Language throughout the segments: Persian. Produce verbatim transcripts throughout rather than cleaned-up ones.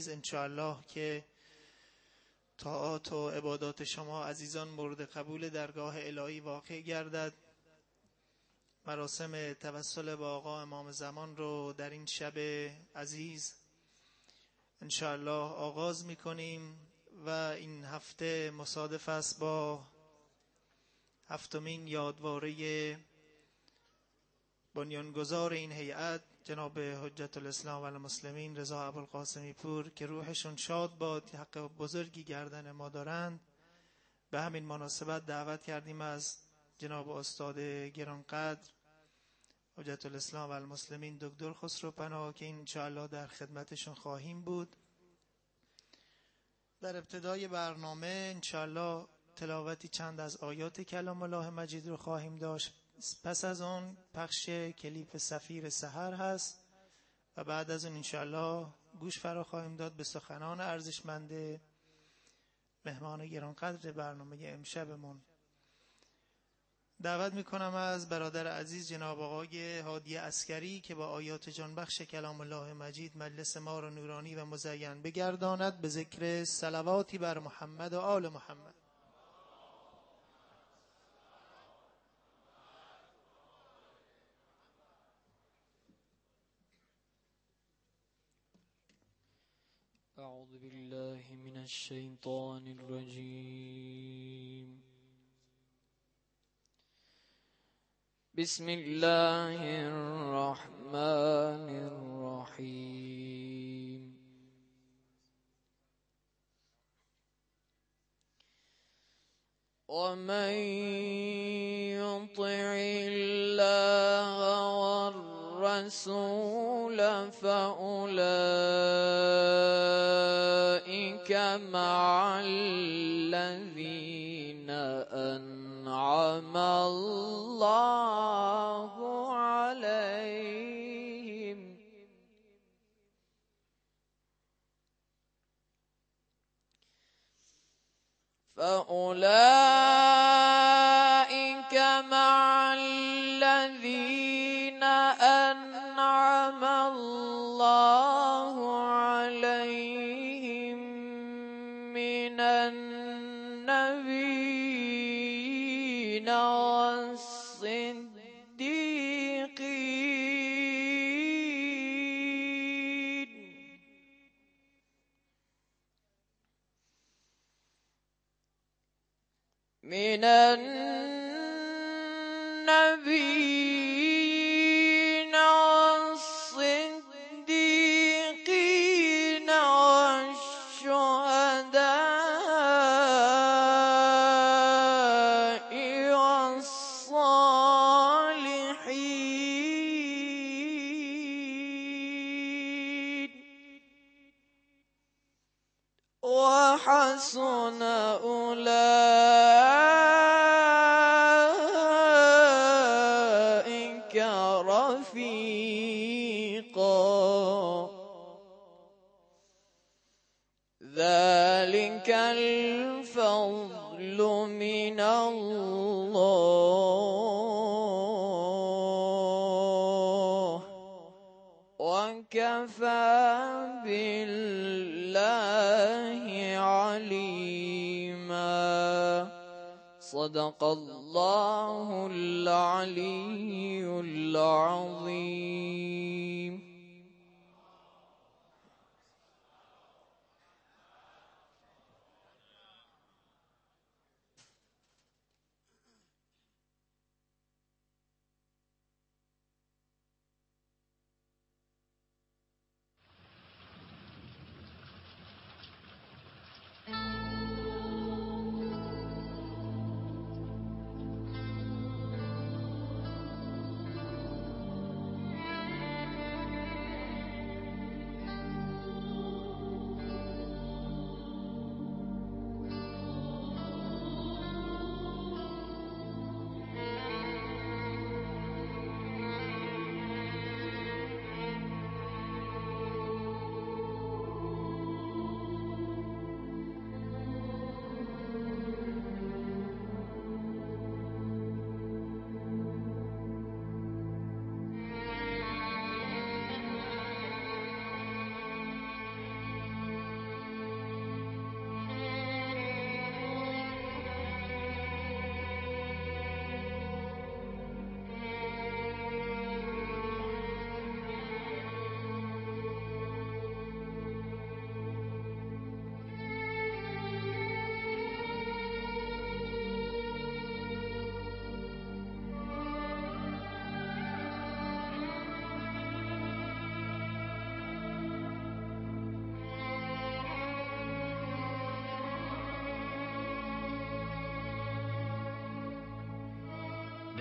انشاءالله که طاعات و عبادات شما عزیزان مورد قبول درگاه الهی واقع گردد. مراسم توسل با آقا امام زمان رو در این شب عزیز انشاءالله آغاز میکنیم و این هفته مصادف است با هفتمین یادواره بنیانگذار این هیئت جناب حجت الاسلام و المسلمین رضا ابوالقاسمی پور که روحشون شاد باد، حق بزرگی گردن ما دارند. به همین مناسبت دعوت کردیم از جناب استاد گرانقدر حجت الاسلام و المسلمین دکتر خسرو پناه که انشاءالله در خدمتشون خواهیم بود. در ابتدای برنامه انشاءالله تلاوتی چند از آیات کلام الله مجید رو خواهیم داشت. پس از اون پخش کلیپ سفیر سحر هست و بعد از اون انشاءالله گوش فرا خواهیم داد به سخنان ارزشمند مهمان گرانقدر برنامه امشبمون. دعوت میکنم از برادر عزیز جناب آقای هادی عسکری که با آیات جانبخش کلام الله مجید مجلس ما را نورانی و مزین بگرداند به ذکر صلواتی بر محمد و آل محمد. أعوذ بالله من الشيطان الرجيم. بسم الله الرحمن الرحيم. ومن يطع الله والرسول فأولئك مع الذين أنعم الله عليهم فأولئك مع الذين أنعم الله عليهم من النبيين والصديقين من النبيين والصديقين والشهداء والصالحين وحسن أولئك رفيقا. ذلك الفضل من الله وكفى بالله عليما. صدق الله العلي العظيم.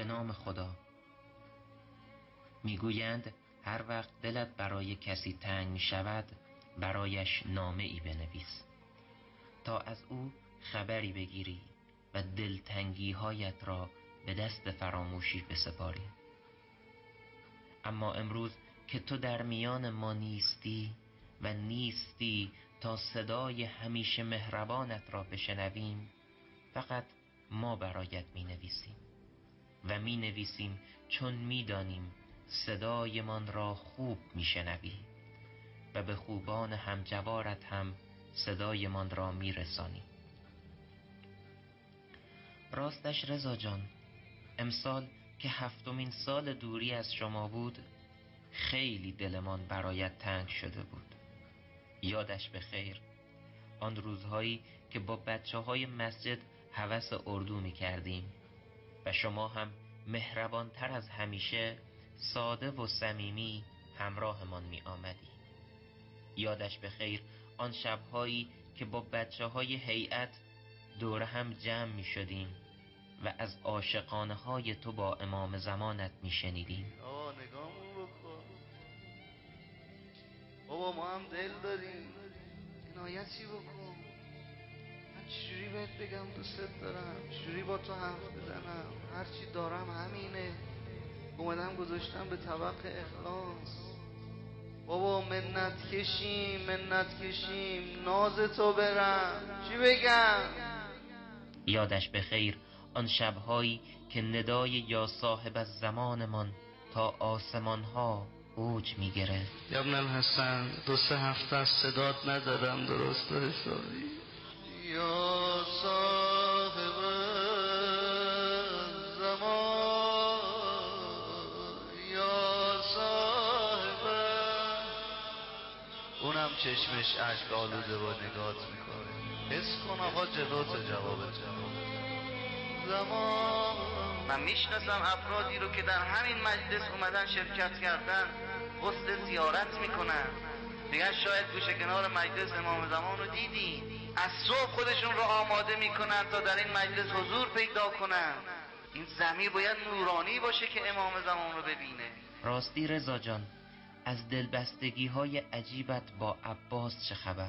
به نام خدا. میگویند هر وقت دلت برای کسی تنگ می شود برایش نامه ای بنویس تا از او خبری بگیری و دلتنگی هایت را به دست فراموشی بسپاری. اما امروز که تو در میان ما نیستی و نیستی تا صدای همیشه مهربانت را بشنویم، فقط ما برایت می نویسیم و می نویسیم چون می دانیم صدایمان را خوب می شنوی و به خوبان همجوارت هم صدایمان را می رسانی. راستش رضا جان، امسال که هفتمین سال دوری از شما بود خیلی دلمان برایت تنگ شده بود. یادش به خیر آن روزهایی که با بچه های مسجد هوس اردو می کردیم و شما هم مهربانتر از همیشه ساده و صمیمی همراهمان می آمدی. یادش به خیر آن شبهایی که با بچه های هیئت دور هم جمع می شدیم و از عاشقانه های تو با امام زمانت می شنیدیم. آه نگاهمون بکن بابا، ما هم دل داریم، عنایتی بکن. من چجوری بهت بگم دوستت دارم، چجوری با تو حرف بزنم؟ هرچی دارم همینه، اومدم گذاشتم به طبق اخلاص. بابا منت کشیم منت کشیم ناز تو برم، چی بگم؟ یادش به خیر آن شبهایی که ندای یا صاحب از زمانمان تا آسمان ها اوج می گرفت. یا ابن الحسن، دو سه هفته از صدات ندارم درست حسابی. یا صاحب زمان، یا صاحب. اونم چشمش اشک آلوده و نگات میکنه. حس کن آقا جلوت جوابت زمان. من میشناسم افرادی رو که در همین مجلس اومدن شرکت کردن، قصد زیارت میکنن، میگن شاید گوشه کنار مجلس امام زمان رو دیدی. از صبح خودشون رو آماده میکنن تا در این مجلس حضور پیدا کنن. این ضمیر باید نورانی باشه که امام زمان رو ببینه. راستی رضا جان، از دلبستگی های عجیبت با عباس چه خبر؟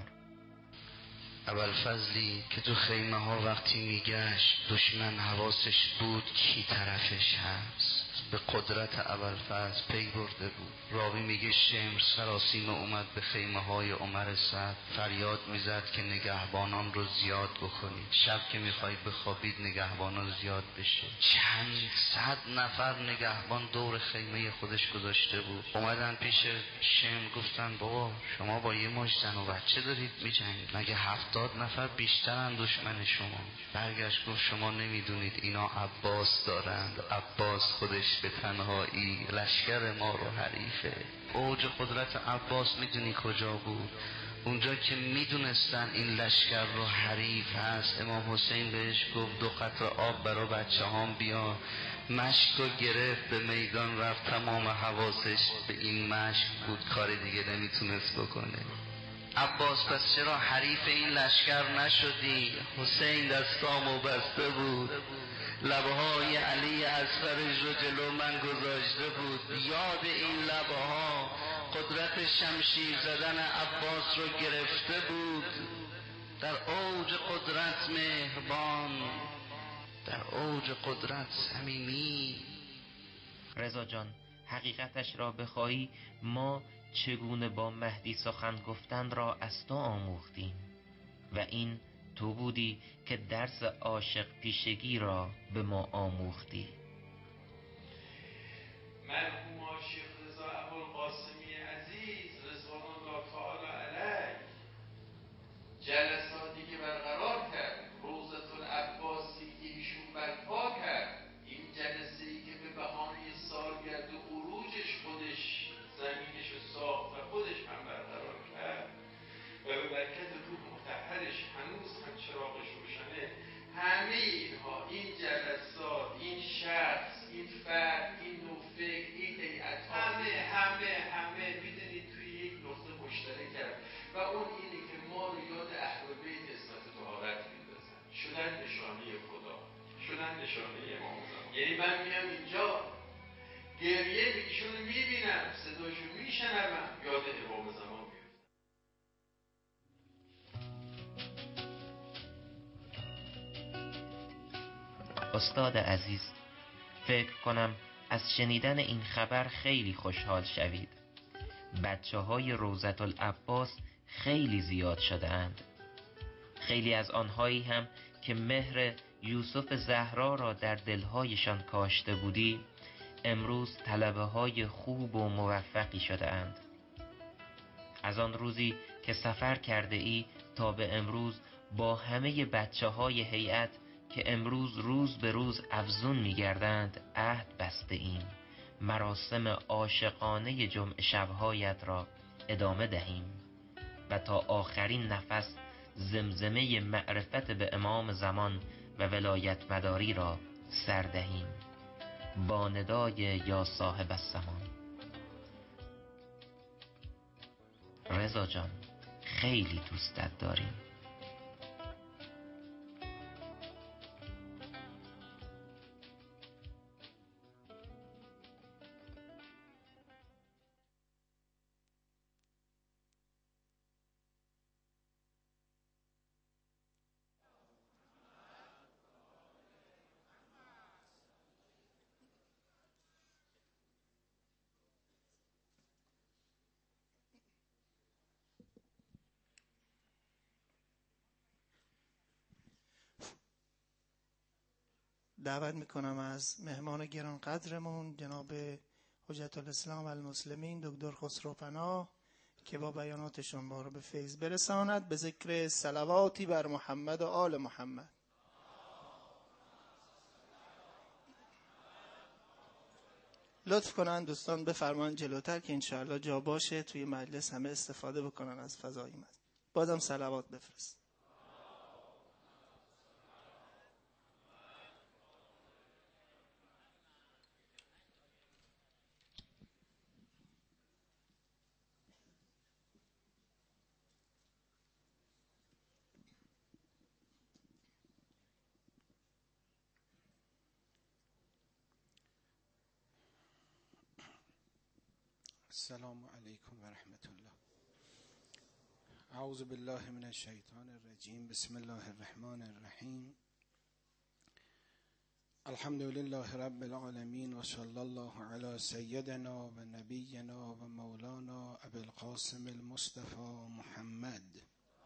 ابوالفضلی که تو خیمه ها وقتی میگشت دشمن حواسش بود کی طرفش هست، به قدرت ابوالفضل پی برده بود. راوی میگه شمر سراسیمه اومد به خیمه های عمر سعد، فریاد میزد که نگهبانان رو زیاد بکنید، شب که میخواید بخوابید نگهبانان زیاد بشه. چند صد نفر نگهبان دور خیمه خودش گذاشته بود. اومدن پیش شمر گفتن بابا شما با یه مش زن و بچه دارید میجنگید، مگه هفتاد نفر بیشترن دشمن شما؟ برگشت گفت شما نمیدونید اینا عباس دارند، عباس خودش به تنهایی لشکر ما رو حریفه. اوج قدرت عباس میدونی کجا بود؟ اونجا که میدونستن این لشکر رو حریف هست، امام حسین بهش گفت دو قطره آب برا بچه هام بیا. مشک رو گرفت به میدان رفت، تمام حواسش به این مشک بود، کار دیگه نمیتونست بکنه. عباس پس چرا حریف این لشکر نشدی؟ حسین دستامو بسته بود، لبهای علی اصغرش رو جلو من گذاشته بود. یاد این لبها قدرت شمشیر زدن عباس رو گرفته بود. در اوج قدرت مهربان، در اوج قدرت صمیمی. رضا جان، حقیقتش را بخواهی ما چگونه با مهدی سخن گفتن را از تو آموختیم و این تو بودی که درس عاشق پیشگی را به ما آموختی. مرحوم عاشق رضا ابوالقاسمی عزیز رضوان الله تعالی علیه جلساتی که برقرار کرد، روضة العباسی که ایشون برپا کرد، این جلسه ای که به بهانه سالگرد عروجش خودش زمینش رو ساخت و خودش هم برقرار کرد و به برکت روح مطهرش هنوز هم چراغش روشنه. همه اینها، این جلسات، این شخص، این فرد، این نوع فکر، این هیئت، همه همه همه میدونید توی یک نقطه مشترک کرد و اون اینه که ما رو یاد اهل یعنی من میام اینجا گریه ایشون میبینم، صداشو میشنوم، یاد امام زمان میفته. استاد عزیز، فکر کنم از شنیدن این خبر خیلی خوشحال شوید. بچه های روضة العباس خیلی زیاد شده اند. خیلی از آنهایی هم که مهر یوسف زهرا را در دلهایشان کاشته بودی، امروز طلبه های خوب و موفقی شده اند. از آن روزی که سفر کرده ای تا به امروز با همه بچه های هیئت که امروز روز به روز افزون می گردند عهد بسته ایم مراسم عاشقانه جمعه شبهایت را ادامه دهیم و تا آخرین نفس زمزمه معرفت به امام زمان و ولایت مداری را سر دهیم با ندای یا صاحب الزمان. رضا جان، خیلی دوستت داریم. دعوت میکنم از مهمان گران قدرمون جناب حجت الاسلام و المسلمین دکتر خسرو پناه که با بیاناتشون ما رو به فیض برساند، به ذکر صلواتی بر محمد و آل محمد. لطف کنن دوستان بفرمان جلوتر که انشاءالله جا باشه توی مجلس همه استفاده بکنن از فضای مجلس. بازم صلوات بفرست. السلام علیکم و رحمت الله. اعوذ بالله من الشیطان الرجیم. بسم الله الرحمن الرحیم. الحمد لله رب العالمین و صلی الله علی سیدنا و نبینا و مولانا ابی القاسم المصطفى محمد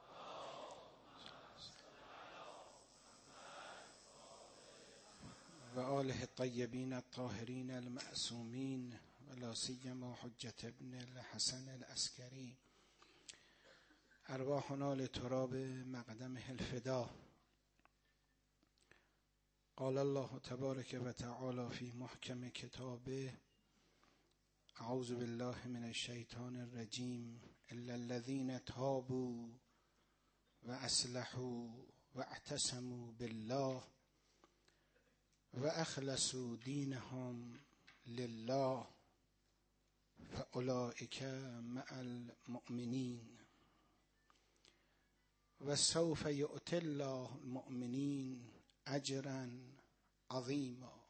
و آله الطیبین الطاهرین المعصومین و لا سیما حجت ابن الحسن العسکری. ارواحنا لتراب مقدمه الفدا. قال الله تبارک و تعالی فی محکم کتابه اعوذ بالله من الشیطان الرجیم الا الذین تابوا و اصلحوا و اعتصموا بالله و اخلصوا دینهم لله فاولئک مع المؤمنین و سوف یؤتی الله المؤمنین اجرا عظیما.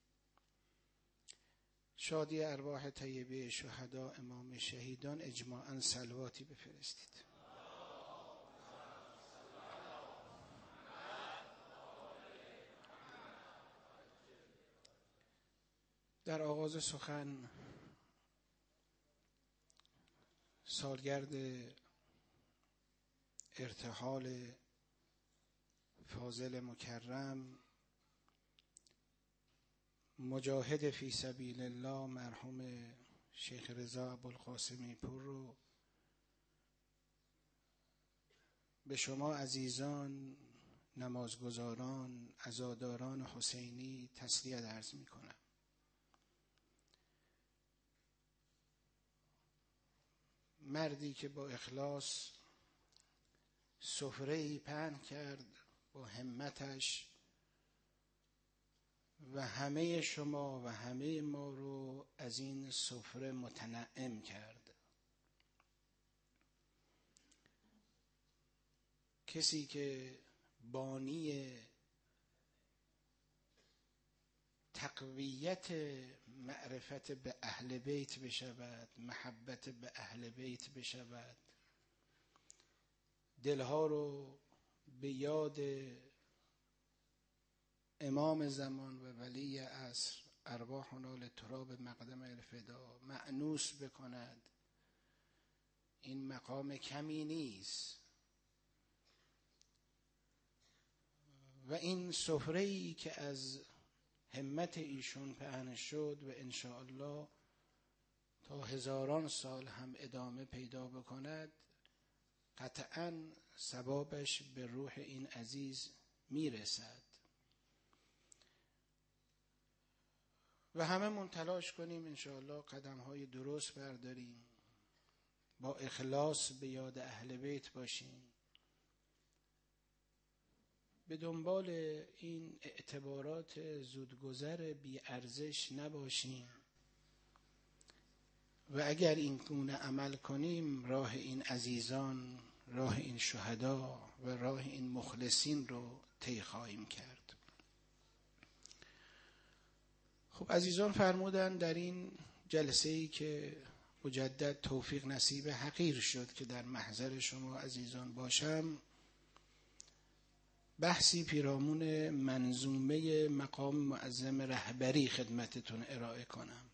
شادی ارواح طیبه شهدا امام شهیدان. اجماعاً صلواتی بفرستید. در آغاز سخن سالگرد ارتحال فاضل مکرم مجاهد فی سبیل الله مرحوم شیخ رضا ابوالقاسمی پور رو به شما عزیزان نمازگزاران عزاداران حسینی تسلیت عرض می کنم. مردی که با اخلاص سفره‌ای پهن کرد با همتش و همه شما و همه ما رو از این سفره متنعم کرد. کسی که بانی تقویت معرفت به اهل بیت بشود، محبت به اهل بیت بشود، دلها رو به یاد امام زمان و ولی عصر ارواحنا لتراب مقدم الفدا مأنوس بکند. این مقام کمی نیست و این سفره‌ای که از همت ایشون پهن شد و انشاءالله تا هزاران سال هم ادامه پیدا بکند، قطعاً ثوابش به روح این عزیز میرسد و همه من تلاش کنیم انشاءالله قدم های درست برداریم، با اخلاص به یاد اهل بیت باشیم، به دنبال این اعتبارات زودگذر بی ارزش نباشیم و اگر این گونه عمل کنیم راه این عزیزان، راه این شهدا و راه این مخلصین رو طی خواهیم کرد. خب عزیزان فرمودن در این جلسه‌ای که مجدد توفیق نصیب حقیر شد که در محضر شما عزیزان باشم، بحثی پیرامون منظومه مقام معظم رهبری خدمتتون ارائه کنم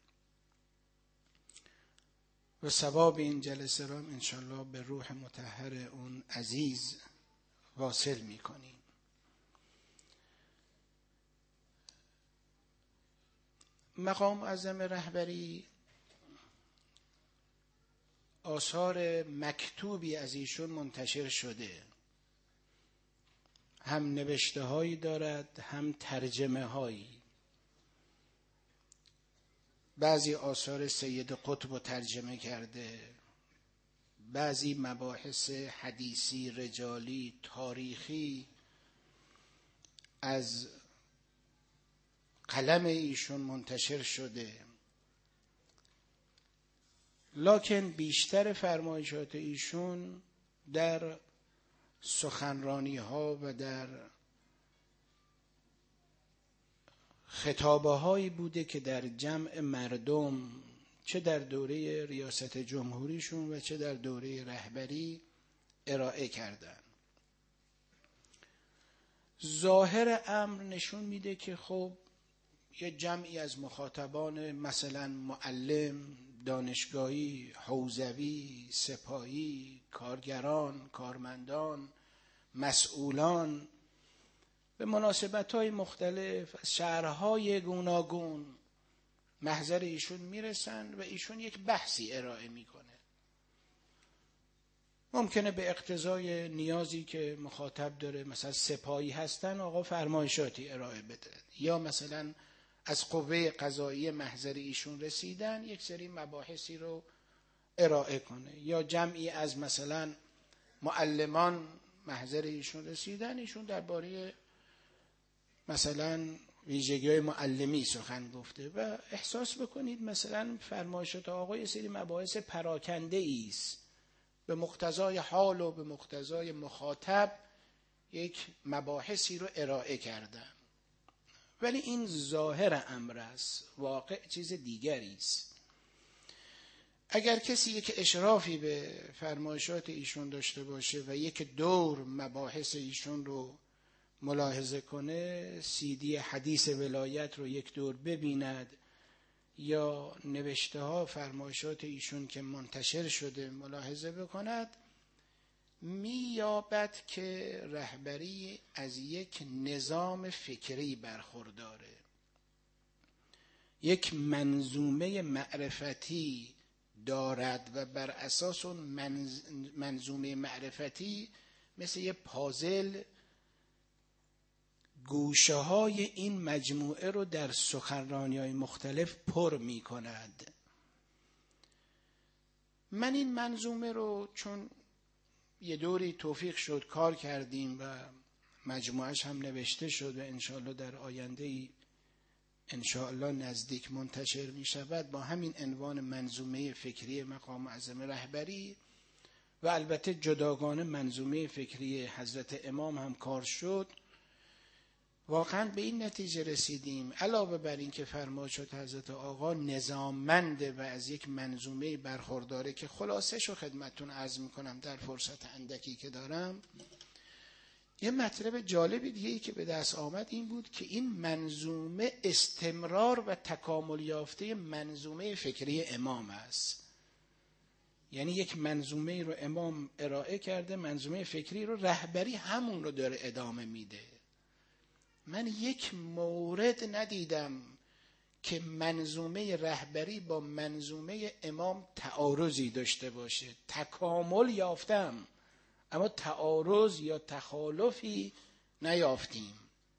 و ثواب این جلسه را انشالله به روح مطهر اون عزیز واصل میکنیم. مقام معظم رهبری آثار مکتوبی از ایشون منتشر شده، هم نوشته هایی دارد هم ترجمه هایی. بعضی آثار سید قطب رو ترجمه کرده، بعضی مباحث حدیثی، رجالی، تاریخی از قلم ایشون منتشر شده، لکن بیشتر فرمایشات ایشون در سخنرانی ها و در خطابه هایی بوده که در جمع مردم، چه در دوره ریاست جمهوریشون و چه در دوره رهبری ارائه کردن. ظاهر امر نشون میده که خب یه جمعی از مخاطبان مثلا معلم، دانشگاهی، حوزوی، سپاهی، کارگران، کارمندان، مسئولان به مناسبت‌های مختلف از شهرهای گوناگون محضر ایشون میرسن و ایشون یک بحثی ارائه میکنه. ممکنه به اقتضای نیازی که مخاطب داره، مثلا سپاهی هستن آقا فرمایشاتی ارائه بده، یا مثلا از قوه قضایی محضر ایشون رسیدن یک سری مباحثی رو ارائه کنه، یا جمعی از مثلا معلمان محضر ایشون رسیدن، ایشون درباره مثلا ویژگی‌های معلمی سخن گفته و احساس بکنید مثلا فرمایشات آقا یه سری مباحث پراکنده است، به مقتضای حال و به مقتضای مخاطب یک مباحثی رو ارائه کردن، ولی این ظاهر امر است، واقع چیز دیگری است. اگر کسی یک اشرافی به فرمایشات ایشون داشته باشه و یک دور مباحث ایشون رو ملاحظه کنه، سیدی حدیث ولایت رو یک دور ببیند یا نوشته ها فرمایشات ایشون که منتشر شده ملاحظه بکند، می‌یابد که رهبری از یک نظام فکری برخورداره، یک منظومه معرفتی دارد و بر اساس اون منظ... منظومه معرفتی مثل یه پازل گوشه های این مجموعه رو در سخنرانی‌های مختلف پر می کند. من این منظومه رو چون یه دوری توفیق شد کار کردیم و مجموعش هم نوشته شد و انشاءالله در آینده انشاءالله نزدیک منتشر می شود با همین عنوان منظومه فکری مقام معظم رهبری، و البته جداگانه منظومه فکری حضرت امام هم کار شد. واقعا به این نتیجه رسیدیم، علاوه بر این که فرمود شد حضرت آقا نظاممنده و از یک منظومه برخورداره که خلاصش رو خدمتتون عرض میکنم در فرصت اندکی که دارم. یه مطلب جالبی دیگه ای که به دست آمد این بود که این منظومه استمرار و تکامل یافته منظومه فکری امام است. یعنی یک منظومه رو امام ارائه کرده، منظومه فکری رو، رهبری همون رو داره ادامه میده. من یک مورد ندیدم که منظومه رهبری با منظومه امام تعارضی داشته باشه. تکامل یافتم اما تعارض یا تخالفی نیافتیم.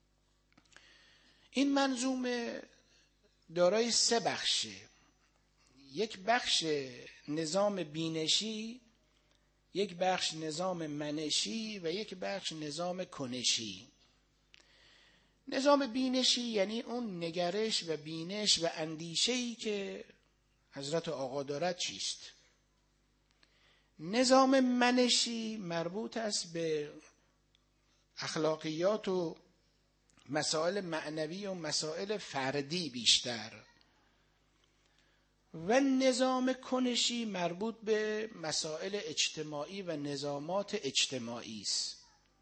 این منظومه دارای سه بخشه. یک بخش نظام بینشی، یک بخش نظام منشی و یک بخش نظام کنشی. نظام بینشی یعنی اون نگرش و بینش و اندیشه‌ای که حضرت آقا دارد چیست. نظام منشی مربوط است به اخلاقیات و مسائل معنوی و مسائل فردی بیشتر، و نظام کنشی مربوط به مسائل اجتماعی و نظامات اجتماعی است.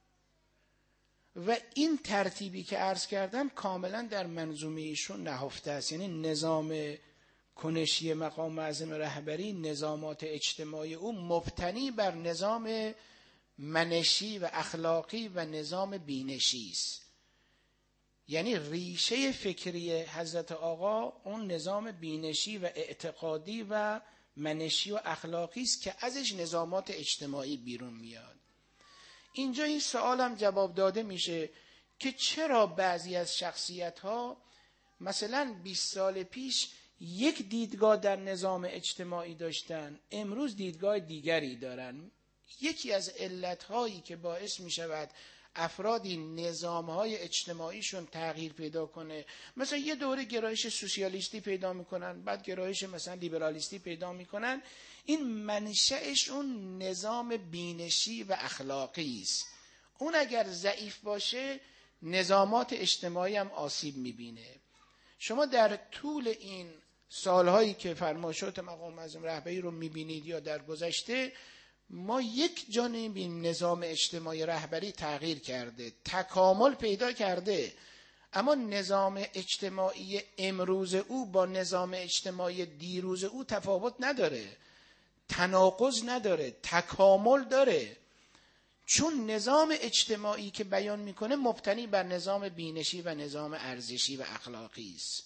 و این ترتیبی که عرض کردم کاملا در منظومه ایشون نهفته است. یعنی نظام کنشی مقام معظم رهبری، نظامات اجتماعی او مبتنی بر نظام منشی و اخلاقی و نظام بینشی است. یعنی ریشه فکری حضرت آقا اون نظام بینشی و اعتقادی و منشی و اخلاقی است که ازش نظامات اجتماعی بیرون میاد. اینجا این سوال هم جواب داده میشه که چرا بعضی از شخصیت ها مثلا بیست سال پیش یک دیدگاه در نظام اجتماعی داشتن، امروز دیدگاه دیگری دارن. یکی از علتهایی که باعث میشود افرادی نظامهای اجتماعیشون تغییر پیدا کنه، مثلا یه دوره گرایش سوسیالیستی پیدا میکنن، بعد گرایش مثلا لیبرالیستی پیدا میکنن، این منشأش اون نظام بینشی و اخلاقی است. اون اگر ضعیف باشه نظامات اجتماعی هم آسیب میبینه. شما در طول این سالهایی که فرمایشات مقام معظم رهبری رو میبینید یا در گذشته، ما یک جا نمیبینیم نظام اجتماعی رهبری تغییر کرده، تکامل پیدا کرده، اما نظام اجتماعی امروز او با نظام اجتماعی دیروز او تفاوت نداره، تناقض نداره، تکامل داره. چون نظام اجتماعی که بیان میکنه مبتنی بر نظام بینشی و نظام ارزشی و اخلاقی است.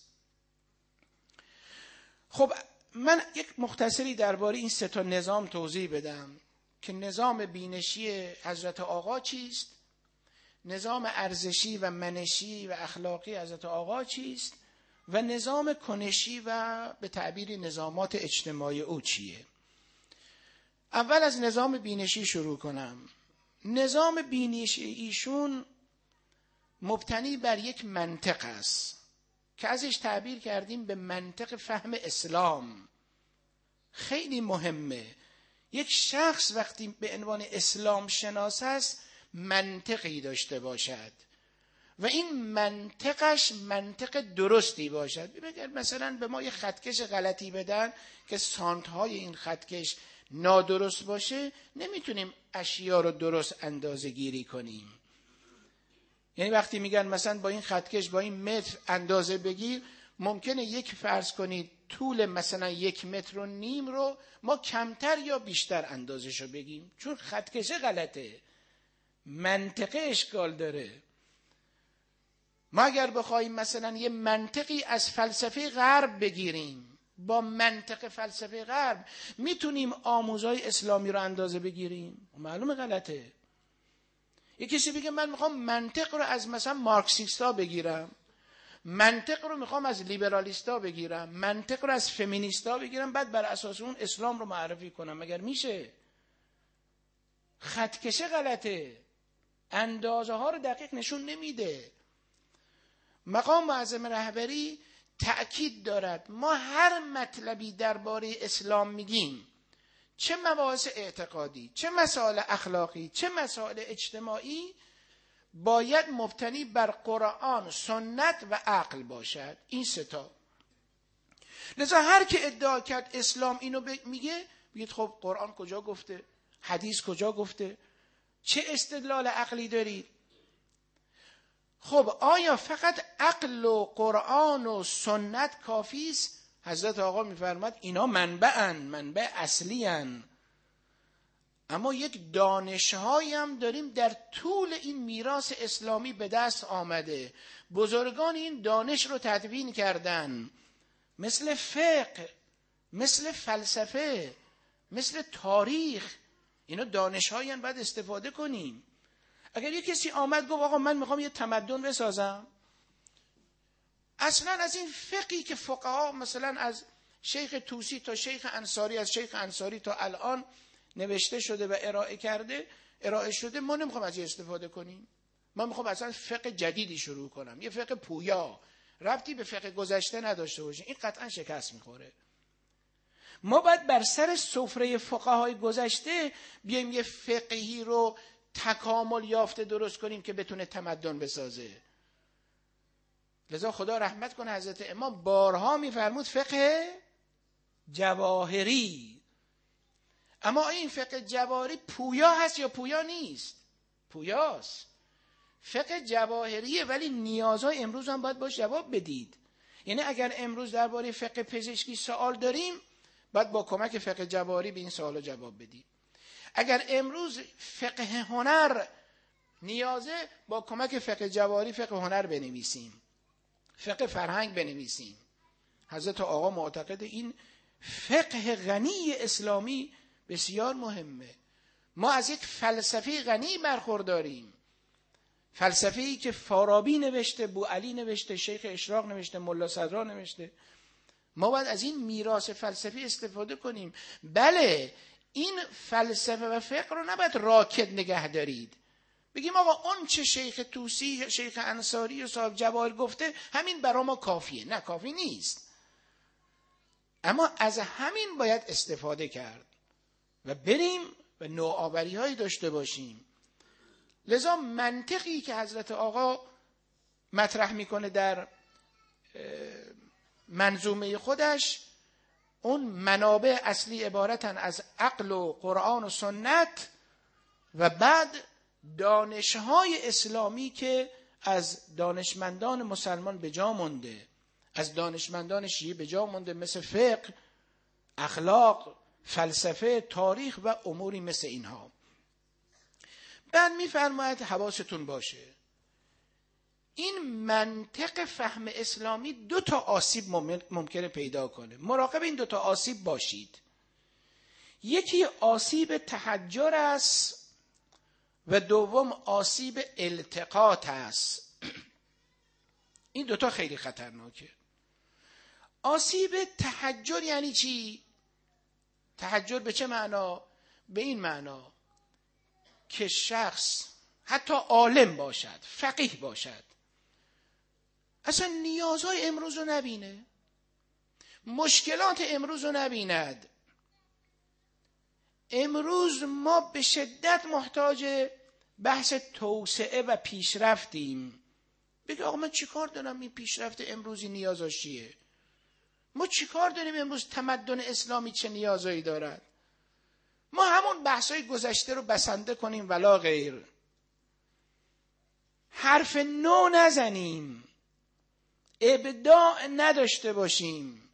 خب من یک مختصری درباره این سه تا نظام توضیح بدم که نظام بینشی حضرت آقا چیست، نظام ارزشی و منشی و اخلاقی حضرت آقا چیست و نظام کنشی و به تعبیر نظامات اجتماعی او چیه. اول از نظام بینشی شروع کنم. نظام بینشی ایشون مبتنی بر یک منطق است که ازش تعبیر کردیم به منطق فهم اسلام. خیلی مهمه. یک شخص وقتی به عنوان اسلام شناس است منطقی داشته باشد و این منطقش منطق درستی باشد. ببینید مثلا به ما یه خطکش غلطی بدن که سانتهای این خطکش نادرست باشه، نمیتونیم اشیا رو درست اندازه گیری کنیم. یعنی وقتی میگن مثلا با این خطکش با این متر اندازه بگیر، ممکنه یک فرض کنید طول مثلا یک متر و نیم رو ما کمتر یا بیشتر اندازشو بگیم، چون خطکش غلطه، منطقه اشکال داره. ما اگر بخوایم مثلا یه منطقی از فلسفه غرب بگیریم، با منطق فلسفه غرب میتونیم آموزهای اسلامی رو اندازه بگیریم؟ معلومه غلطه. یه کسی بگه من میخوام منطق رو از مثلا مارکسیستا بگیرم، منطق رو میخوام از لیبرالیستا بگیرم، منطق رو از فمینیستا بگیرم، بعد بر اساس اون اسلام رو معرفی کنم، مگر میشه؟ خطکشه غلطه، اندازه ها رو دقیق نشون نمیده. مقام معظم رهبری تأکید دارد ما هر مطلبی درباره اسلام میگیم، چه مباحث اعتقادی، چه مسائل اخلاقی، چه مسائل اجتماعی، باید مبتنی بر قرآن، سنت و عقل باشد. این سه تا. لذا هر که ادعا کرد اسلام اینو میگه، بگید خب قرآن کجا گفته؟ حدیث کجا گفته؟ چه استدلال عقلی دارید؟ خب آیا فقط عقل و قرآن و سنت کافی است؟ حضرت آقا میفرماد اینا منبعن، منبع اصلی هن. اما یک دانشهایی هم داریم در طول این میراث اسلامی به دست آمده. بزرگان این دانش رو تدوین کردن، مثل فقه، مثل فلسفه، مثل تاریخ. اینا دانشهایی هم باید استفاده کنیم. اگر یک کسی آمد گفت آقا من میخوام یه تمدن بسازم، اصلا از این فقهی که فقها مثلا از شیخ طوسی تا شیخ انصاری، از شیخ انصاری تا الان نوشته شده و ارائه کرده ارائه شده، ما نمیخوام از این استفاده کنیم. ما میخوام اصلا فقه جدیدی شروع کنم، یه فقه پویا، ربطی به فقه گذشته نداشته باشه. این قطعا شکست میخوره. ما باید بر سر سفره فقهای گذشته بیایم یه فقهی رو تکامل یافته درست کنیم که بتونه تمدن بسازه. لذا خدا رحمت کنه حضرت امام بارها میفرمود فقه جواهری. اما این فقه جواهری پویا هست یا پویا نیست؟ پویاست. فقه جواهریه، ولی نیازهای امروز هم باید باش جواب بدید. یعنی اگر امروز درباره فقه پزشکی سوال داریم، باید با کمک فقه جواهری به این سوال جواب بدیم. اگر امروز فقه هنر نیازه، با کمک فقه جواهری فقه هنر بنویسیم، فقه فرهنگ بنویسیم. حضرت آقا معتقد این فقه غنی اسلامی بسیار مهمه. ما از یک فلسفه غنی برخورداریم، فلسفه‌ای که فارابی نوشته، بوعلی نوشته، شیخ اشراق نوشته، ملا صدرا نوشته. ما باید از این میراث فلسفی استفاده کنیم. بله، این فلسفه و فقه رو نباید راکد نگه دارید، بگیم آقا اون چه شیخ طوسی، شیخ انصاری و صاحب جواهر گفته همین برای ما کافیه. نه، کافی نیست. اما از همین باید استفاده کرد و بریم و نوآوری هایی داشته باشیم. لذا منطقی که حضرت آقا مطرح میکنه در منظومه خودش، اون منابع اصلی عبارتن از عقل و قرآن و سنت و بعد دانشهای اسلامی که از دانشمندان مسلمان به جا مونده، از دانشمندان شیعه به جا مونده، مثل فقه، اخلاق، فلسفه، تاریخ و اموری مثل اینها. بعد میفرماید حواستون باشه، این منطق فهم اسلامی دو تا آسیب ممکنه پیدا کنه. مراقب این دو تا آسیب باشید. یکی آسیب تحجر است و دوم آسیب التقاط است. این دوتا خیلی خطرناکه. آسیب تحجر یعنی چی؟ تحجر به چه معنا؟ به این معنا که شخص حتی عالم باشد، فقیه باشد، اصلا نیازهای امروز رو نبینه، مشکلات امروز رو نبیند. امروز ما به شدت محتاج بحث توسعه و پیشرفتیم. بگه آقا من چی کار دارم این پیشرفت امروزی نیازاش چیه؟ ما چی کار داریم امروز تمدن اسلامی چه نیازایی دارد؟ ما همون بحثای گذشته رو بسنده کنیم ولا غیر. حرف نو نزنیم، ابداع نداشته باشیم،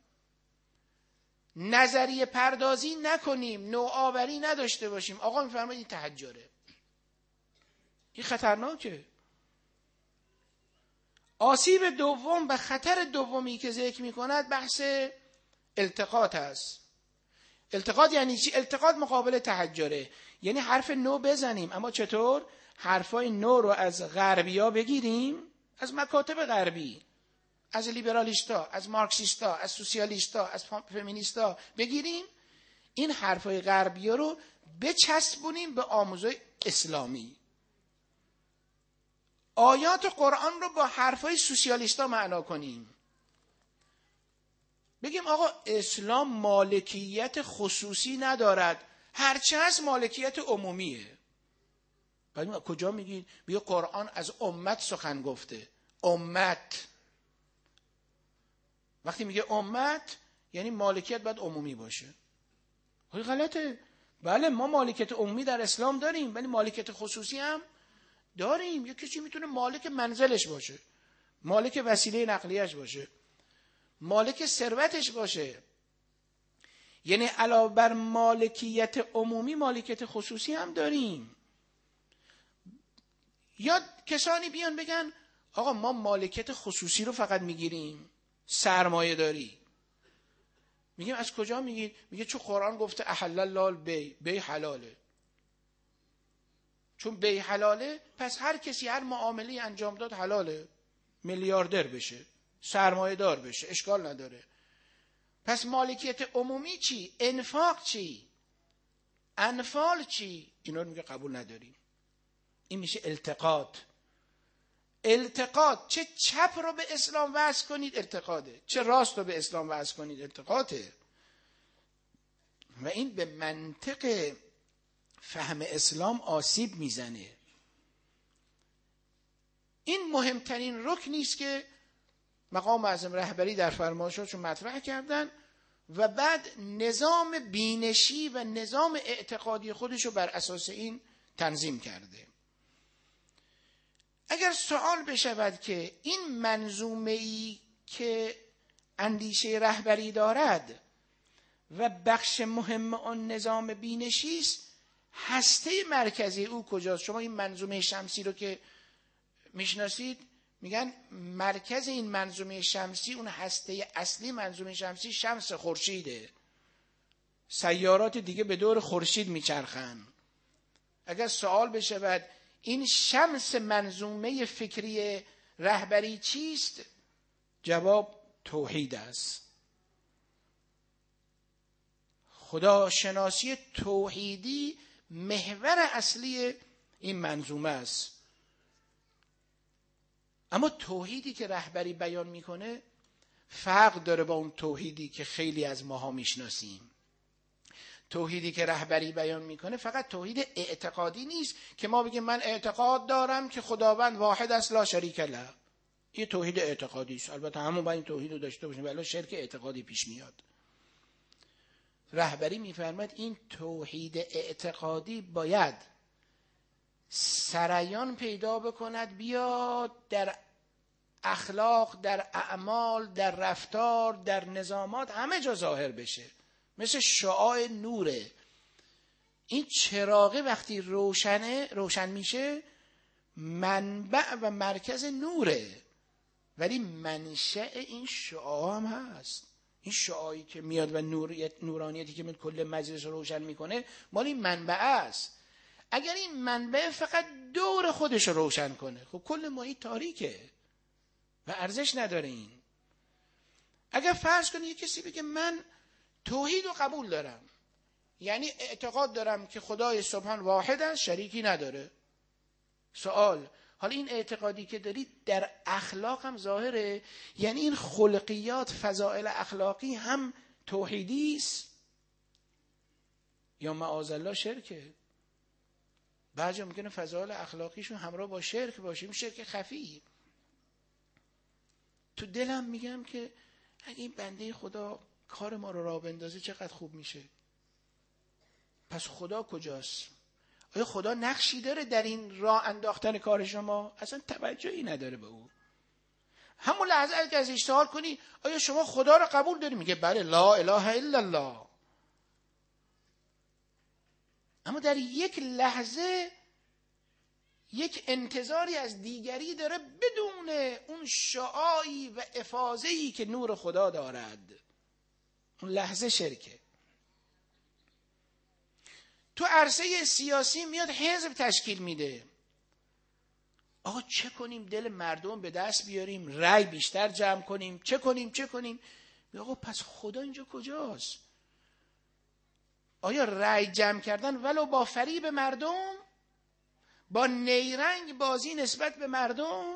نظریه پردازی نکنیم، نوآوری نداشته باشیم. آقا میفرماید این تحجره، این خطرناکه. آسیب دوم و خطر دومی که ذکر میکند بحث التقاط است. التقاط یعنی چی؟ التقاط مقابل تحجره، یعنی حرف نو بزنیم، اما چطور؟ حرفای نو رو از غربیا بگیریم، از مکاتب غربی، از لیبرالیستا، از مارکسیستا، از سوسیالیستا، از فمینیستا بگیریم، این حرفای غربیا رو بچسبونیم به آموزه اسلامی. آیات قرآن رو با حرفای سوسیالیستا معنا کنیم. بگیم آقا اسلام مالکیت خصوصی ندارد، هرچه هست مالکیت عمومیه. بعد کجا میگید؟ میگه قرآن از امت سخن گفته. امت وقتی میگه امت یعنی مالکیت باید عمومی باشه. خیلی غلطه. بله ما مالکیت عمومی در اسلام داریم، ولی مالکیت خصوصی هم داریم. یک کسی میتونه مالک منزلش باشه، مالک وسیله نقلیه‌اش باشه، مالک ثروتش باشه. یعنی علاوه بر مالکیت عمومی مالکیت خصوصی هم داریم. یا کسانی بیان بگن آقا ما مالکیت خصوصی رو فقط میگیریم، سرمایه داری. میگیم از کجا میگید؟ میگه چون قرآن گفته احل الله البیع، بیع حلاله. چون بیع حلاله پس هر کسی هر معامله انجام داد حلاله، میلیاردر بشه، سرمایه دار بشه، اشکال نداره. پس مالکیت عمومی چی؟ انفاق چی؟ انفال چی؟ اینا رو میگه قبول نداریم. این میشه التقاط. التقاط چه چپ رو به اسلام وصل کنید التقاطه، چه راست رو به اسلام وصل کنید التقاطه. و این به منطق فهم اسلام آسیب میزنه. این مهمترین رکنی است که مقام اعظم رهبری در فرمایشاتشون مطرح کردن و بعد نظام بینشی و نظام اعتقادی خودش رو بر اساس این تنظیم کرده. اگر سوال بشود که این منظومه‌ای که اندیشه رهبری دارد و بخش مهم آن نظام بینشی است، هسته مرکزی او کجاست؟ شما این منظومه شمسی رو که میشناسید، میگن مرکز این منظومه شمسی، اون هسته اصلی منظومه شمسی شمس خورشیده. سیارات دیگه به دور خورشید میچرخن. اگر سوال بشود این شمس منظومه فکری رهبری چیست؟ جواب توحید است. خداشناسی توحیدی محور اصلی این منظومه است. اما توحیدی که رهبری بیان میکنه فرق داره با اون توحیدی که خیلی از ماها میشناسیم. توحیدی که رهبری بیان میکنه فقط توحید اعتقادی نیست که ما بگیم من اعتقاد دارم که خداوند واحد است لا شریک له. این توحید اعتقادی است. البته همون باید این توحید رو داشته باشیم، ولی شرک اعتقادی پیش میاد. رهبری میفرماید این توحید اعتقادی باید سریان پیدا بکند، بیاد در اخلاق، در اعمال، در رفتار، در نظامات، همه جا ظاهر بشه. مثل شعاع نوره. این چراغه وقتی روشنه روشن میشه منبع و مرکز نوره، ولی منشأ این شعاع هم هست. این شعاعی که میاد و نوریت نورانیتی که میاد کل مجلس رو روشن میکنه مال این منبع است. اگر این منبع فقط دور خودش رو روشن کنه، خب کل محیط تاریکه و ارزش نداره. این اگر فرض کنی یک کسی بگه من توحید رو قبول دارم، یعنی اعتقاد دارم که خدای سبحان واحد است، شریکی نداره. سوال، حالا این اعتقادی که دارید در اخلاق هم ظاهره؟ یعنی این خلقیات، فضائل اخلاقی هم توحیدی است یا معاذالله شرکه؟ بعضی ممکنه فضائل اخلاقیشون همراه با شرک باشه، این شرک خفی. تو دلم میگم که اگه این بنده خدا کار ما رو راه بندازه چقدر خوب میشه. پس خدا کجاست؟ آیا خدا نقشی داره در این راه انداختن کار شما؟ اصلا توجهی نداره به او. همون لحظه که از اشتهار کنی آیا شما خدا رو قبول داری؟ میگه بله، لا اله الا الله. اما در یک لحظه یک انتظاری از دیگری داره بدون اون شعاعی و افاضه‌ای که نور خدا دارد. اون لحظه شرکه. تو عرصه سیاسی میاد حزب تشکیل میده. آقا چه کنیم دل مردم به دست بیاریم، رأی بیشتر جمع کنیم، چه کنیم چه کنیم؟ آقا پس خدا اینجا کجاست؟ آیا رأی جمع کردن ولو با فریب مردم، با نیرنگ بازی نسبت به مردم؟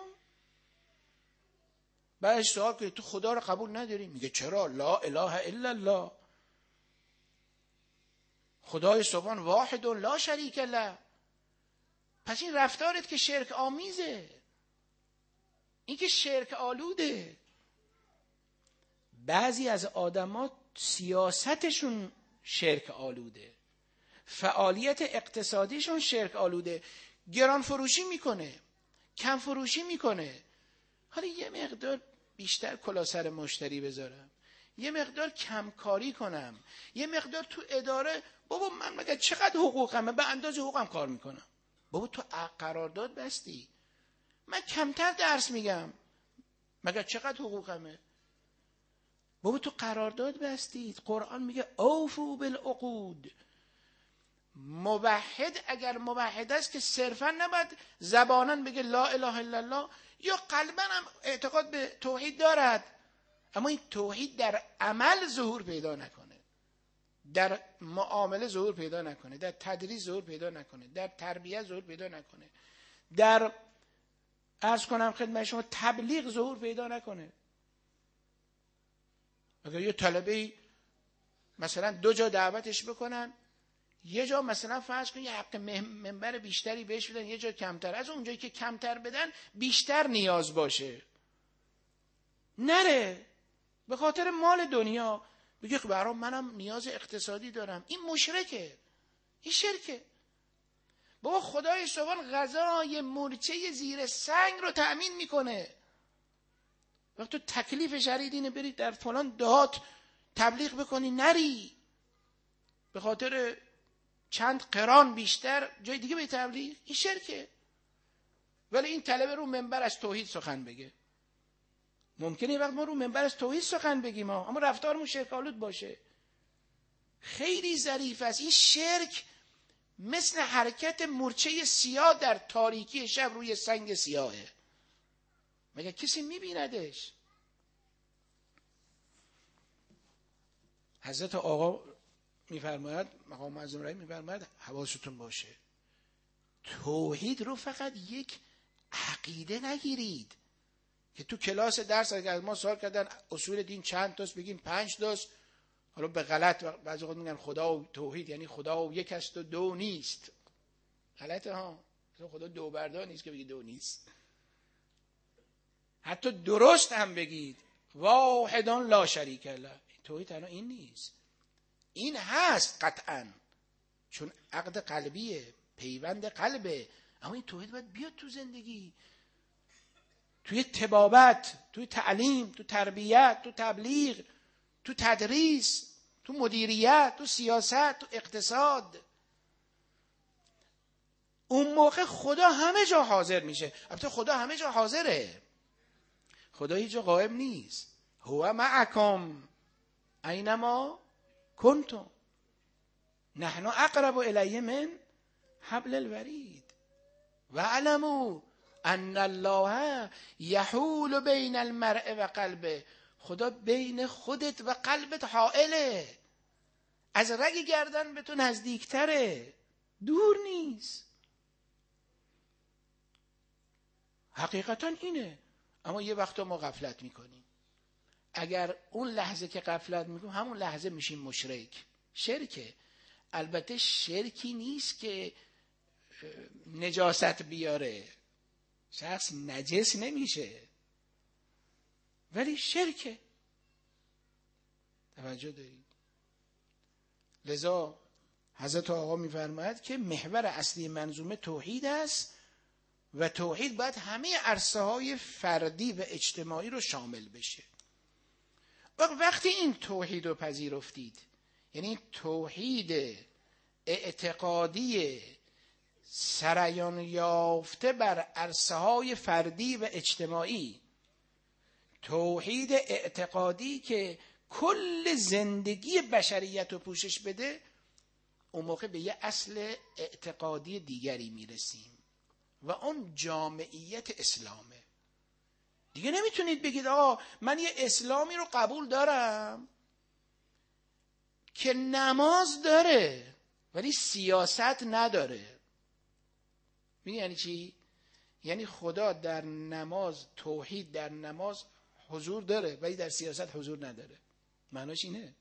بعدش سوال که تو خدا رو قبول نداری؟ میگه چرا؟ لا اله الا الله. خدای سبحان واحد و لا شریک له. پس این رفتارت که شرک آمیزه، این که شرک آلوده. بعضی از آدما سیاستشون شرک آلوده، فعالیت اقتصادیشون شرک آلوده، گران فروشی میکنه، کم فروشی میکنه. حالا یه مقدار بیشتر کلا سر مشتری بذارم، یه مقدار کمکاری کنم، یه مقدار تو اداره، بابا من مگه چقدر حقوقمه، به اندازه حقوقم کار میکنم. بابا تو قرارداد بستی، من کمتر درس میگم، مگه چقدر حقوقمه. بابا تو قرارداد بستید، قرآن میگه اوفو بالعقود. موحد اگر موحد است که صرفا نباید زبانا بگه لا اله الا الله، یا قلبا هم اعتقاد به توحید دارد، اما این توحید در عمل ظهور پیدا نکنه، در معامله ظهور پیدا نکنه، در تدریس ظهور پیدا نکنه، در تربیت ظهور پیدا نکنه، در عرض کنم خدمت شما تبلیغ ظهور پیدا نکنه. اگر یه طلبه مثلا دو جا دعوتش بکنن، یه جا مثلا فرض کن یه حق منبر بیشتری بهش بدن، یه جا کمتر، از اونجایی که کمتر بدن بیشتر نیاز باشه، نره به خاطر مال دنیا بگه برام منم نیاز اقتصادی دارم. این مشرکه، این شرکه. بابا خدای سبحان غذای مورچه زیر سنگ رو تأمین میکنه. وقت تو تکلیف شرید اینه بری در فلان دهات تبلیغ بکنی، نری به خاطر چند قران بیشتر جای دیگه به تبلیغ، این شرکه. ولی این طلبه رو منبر از توحید سخن بگه. ممکنه وقت ما رو منبر از توحید سخن بگیم ها، اما رفتارمون شرک آلود باشه. خیلی ظریف است. این شرک مثل حرکت مورچه سیاه در تاریکی شب روی سنگ سیاهه، مگه کسی میبیندش؟ حضرت آقا میفرماید، مقام معظم رهی میفرماید حواستون باشه، توحید رو فقط یک عقیده نگیرید که تو کلاس درس اگر ما سوال کردن اصول دین چند تاست بگیم پنج تاست، حالا به غلط بعضی وقت میگن خدا و توحید یعنی خدا و یک است و دو نیست. غلطه ها، خدا دو بردا نیست که بگی دو نیست. حتی درست هم بگید واحدان لا شریک له، توحید تنها این نیست، این هست قطعا، چون عقد قلبیه، پیوند قلبه، اما این توحید باید بیاد تو زندگی، توی طبابت، توی تعلیم، تو تربیت، تو تبلیغ، تو تدریس، تو مدیریت، تو سیاست، تو اقتصاد. اون موقع خدا همه جا حاضر میشه. البته خدا همه جا حاضره، خدا هیچ جا غائب نیست. هو معکم اینما کنتم نحن اقرب الیه من حبل الورید واعلموا ان الله یحول بین المرء و قلبه. خدا بین خودت و قلبت حائله، از رگ گردن به تو نزدیکتره، دور نیست. حقیقتا اینه. اما یه وقتا ما غفلت میکنیم. اگر اون لحظه که غفلت میکنیم همون لحظه میشیم مشرک. شرکه. البته شرکی نیست که نجاست بیاره، شخص نجس نمیشه، ولی شرکه. توجه دارید؟ لذا حضرت آقا میفرماید که محور اصلی منظومه توحید است و توحید باید همه عرصه های فردی و اجتماعی رو شامل بشه. وقتی این توحید رو پذیرفتید، یعنی توحید اعتقادی سرایان یافته بر عرصه های فردی و اجتماعی، توحید اعتقادی که کل زندگی بشریت رو پوشش بده، اون موقع به یه اصل اعتقادی دیگری میرسیم و اون جامعیت اسلامه. دیگه نمیتونید بگید آقا من یه اسلامی رو قبول دارم که نماز داره ولی سیاست نداره. میدونی یعنی چی؟ یعنی خدا در نماز، توحید در نماز حضور داره ولی در سیاست حضور نداره. معناش اینه.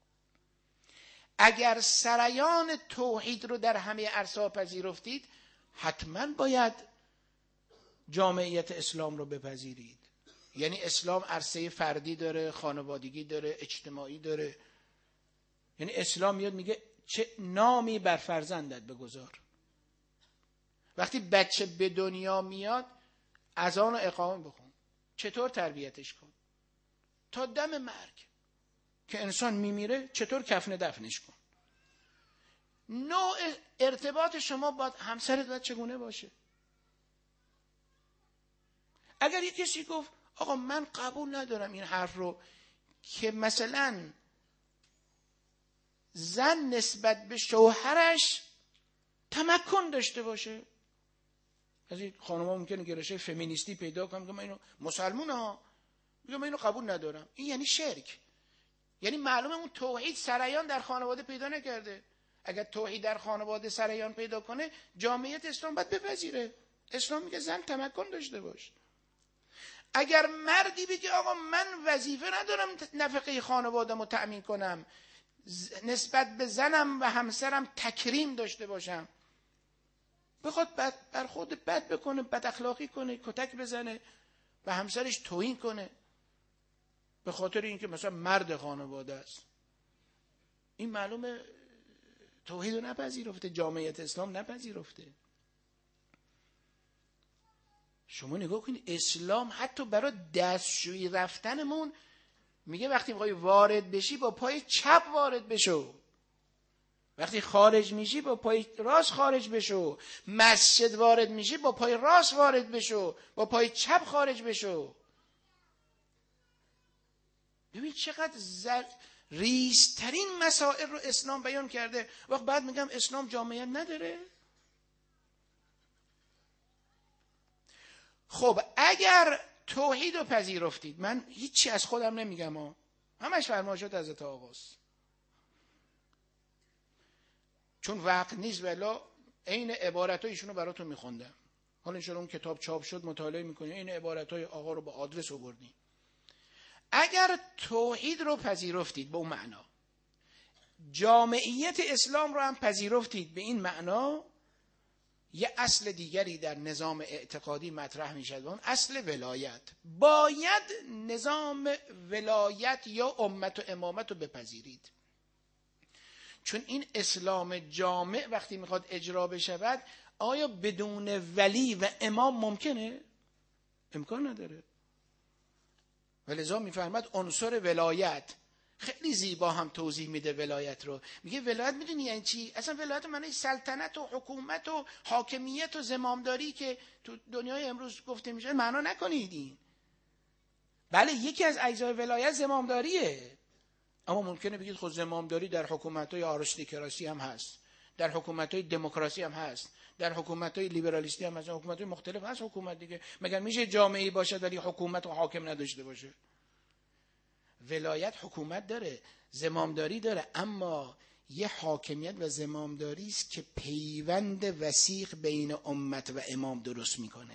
اگر سرایان توحید رو در همه عرصه‌ها پذیرفتید، حتما باید جامعیت اسلام رو بپذیرید. یعنی اسلام عرصه فردی داره، خانوادگی داره، اجتماعی داره. یعنی اسلام میاد میگه چه نامی بر فرزندت بگذار. وقتی بچه به دنیا میاد اذان و اقامه بخون، چطور تربیتش کن تا دم مرگ که انسان میمیره، چطور کفن دفنش کن. نوع ارتباط شما با همسرت باید چگونه باشه. اگر یک کسی گفت آقا من قبول ندارم این حرف رو که مثلا زن نسبت به شوهرش تمکن داشته باشه، از این خانم‌ها ممکنه گرایش فمینیستی پیدا کنن که من اینو مسلمان‌ها میگم من اینو قبول ندارم، این یعنی شرک. یعنی معلومه اون توحید سرایان در خانواده پیدا نکرده. اگر توحید در خانواده سرایان پیدا کنه، جامعیت اسلام باید بپذیره. اسلام میگه زن تمکن داشته باش. اگر مردی بگه آقا من وظیفه ندارم نفقه خانواده‌مو تأمین کنم، نسبت به زنم و همسرم تکریم داشته باشم، بخواد بد بر خود بد بکنه، بد اخلاقی کنه، کتک بزنه و همسرش توهین کنه به خاطر اینکه مثلا مرد خانواده است، این معلومه توحید رو نپذیرفته، جامعیت اسلام نپذیرفته. شما نگاه کنید اسلام حتی برای دستشویی رفتنمون میگه وقتی میخوای وارد بشی با پای چپ وارد بشو، وقتی خارج میشی با پای راست خارج بشو، مسجد وارد میشی با پای راست وارد بشو، با پای چپ خارج بشو. ببین چقدر زر... ریزترین مسائل رو اسلام بیان کرده. وقت بعد میگم اسلام جامعیت نداره. خب اگر توحید رو پذیرفتید، من هیچی از خودم نمیگم ها، همش فرمایشات حضرت آقاست، چون وقت نیست ولی این عبارت های ایشون رو براتون میخوندم. حالا انشاءالله اون کتاب چاپ شد مطالعه میکنی، این عبارت های آقا رو با آدرس آوردیم. اگر توحید رو پذیرفتید به اون معنا، جامعیت اسلام رو هم پذیرفتید به این معنا، یه اصل دیگری در نظام اعتقادی مطرح می شد، اون اصل ولایت. باید نظام ولایت یا امت و امامت رو بپذیرید، چون این اسلام جامع وقتی میخواد اجرا بشود، آیا بدون ولی و امام ممکنه؟ امکان نداره. ولذا میفرماد عنصر ولایت، خیلی زیبا هم توضیح میده ولایت رو. میگه ولایت میدونی یعنی چی؟ اصلا ولایت معنی سلطنت و حکومت و حاکمیت و زمامداری که تو دنیای امروز گفته میشه معنا نکنید این. بله یکی از اجزای ولایت زمامداریه، اما ممکنه بگید خود زمامداری در حکومت‌های آریستوکراسی هم هست، در حکومت‌های دموکراسی هم هست، در حکومت‌های لیبرالیستی هم هست، حکومت‌های مختلف هست. حکومت دیگه مگر میشه جامعه‌ای باشه ولی حکومت و حاکم نداشته باشه؟ ولایت حکومت داره، زمامداری داره، اما یه حاکمیت و زمامداری است که پیوند وثیق بین امت و امام درست میکنه.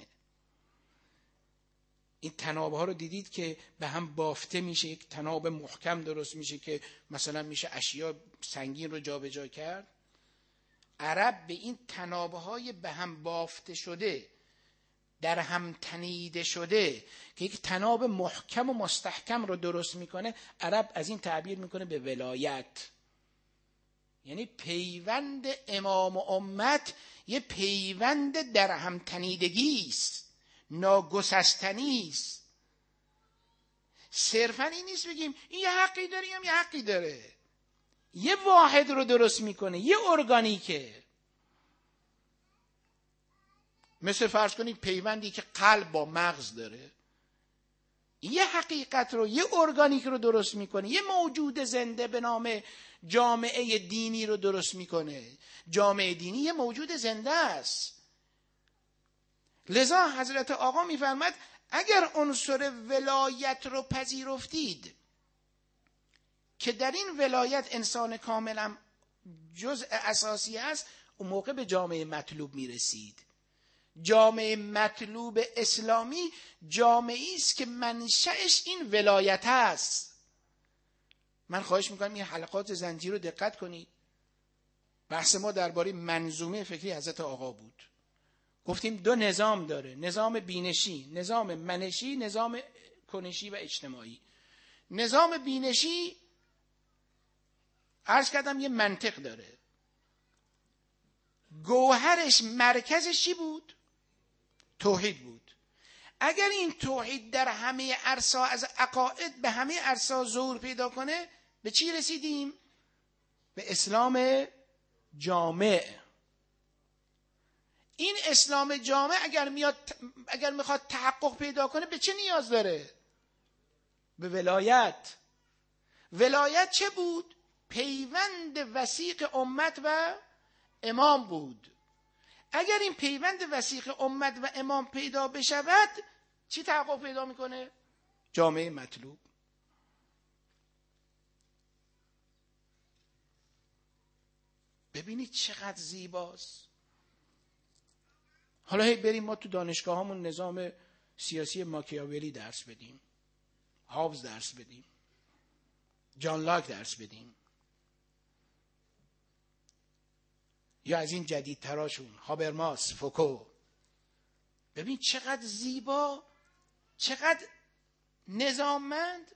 این تنابها رو دیدید که به هم بافته میشه، یک تناب محکم درست میشه که مثلا میشه اشیا سنگین رو جابجا کرد. عرب به این تنابهای به هم بافته شده، در هم تنیده شده که یک تناب محکم و مستحکم رو درست میکنه، عرب از این تعبیر میکنه به ولایت. یعنی پیوند امام و امت یه پیوند در هم تنیدگی است، ناگسستنی است. صرفا این نیست بگیم این یه حقی داره هم یه حقی داره، یه واحد رو درست میکنه، یه ارگانیکه. مثل فرض کنید پیوندی که قلب با مغز داره، یه حقیقت رو، یه ارگانیک رو درست میکنه، یه موجود زنده به نام جامعه دینی رو درست میکنه. جامعه دینی یه موجود زنده است. لذا حضرت آقا میفرماد اگر عنصر ولایت رو پذیرفتید که در این ولایت انسان کاملا جزء اساسی است، اون موقع به جامعه مطلوب میرسید. جامعه مطلوب اسلامی جامعه است که منشأش این ولایت است. من خواهش میکنم این حلقات زنجیر رو دقت کنید. بحث ما درباره منظومه فکری حضرت آقا بود. گفتیم دو نظام داره، نظام بینشی، نظام منشی، نظام کنشی و اجتماعی. نظام بینشی عرض کردم یه منطق داره، گوهرش مرکزش چی بود؟ توحید بود. اگر این توحید در همه عرصا از عقاید به همه عرصا ظهور پیدا کنه، به چی رسیدیم؟ به اسلام جامع. این اسلام جامع اگر میاد اگر میخواد تحقق پیدا کنه به چه نیاز داره؟ به ولایت. ولایت چه بود؟ پیوند وثیق امت و امام بود. اگر این پیوند وثیق امت و امام پیدا بشود، چی تحقق پیدا میکنه؟ جامعه مطلوب. ببینید چقدر زیباست. حالا هی بریم ما تو دانشگاه همون نظام سیاسی ماکیاولی درس بدیم، هابز درس بدیم، جان لاک درس بدیم، یا از این جدید تراشون هابرماس، فوکو. ببین چقدر زیبا، چقدر نظاممند.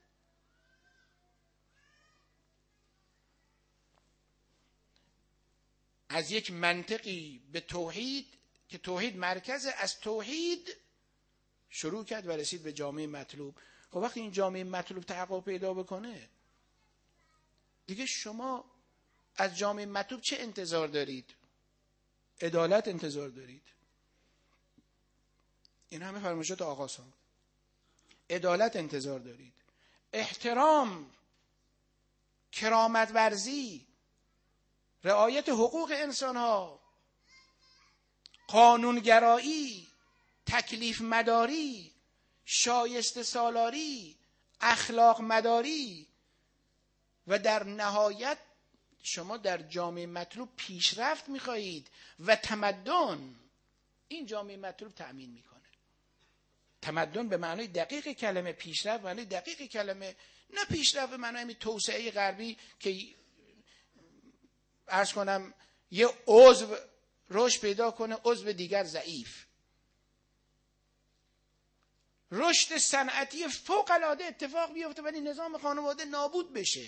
از یک منطقی به توحید که توحید مرکزه، از توحید شروع کرد و رسید به جامعه مطلوب. خب وقتی این جامعه مطلوب تحقق پیدا بکنه، دیگه شما از جامعه مطلوب چه انتظار دارید؟ عدالت انتظار دارید. این همه فرمایشات آقاست. عدالت انتظار دارید، احترام، کرامت ورزی، رعایت حقوق انسان ها، قانونگرایی، تکلیف مداری، شایسته سالاری، اخلاق مداری و در نهایت شما در جامعه مطلوب پیشرفت میخواهید و تمدن. این جامعه مطلوب تأمین میکنه. تمدن به معنای دقیق کلمه، پیشرفت به معنای دقیق کلمه، نه پیشرفت به معنای توسعه غربی که عرض کنم یه عضو رشد پیدا کنه، عضو دیگر ضعیف. رشد صنعتی فوق العاده اتفاق بیفته ولی نظام خانواده نابود بشه.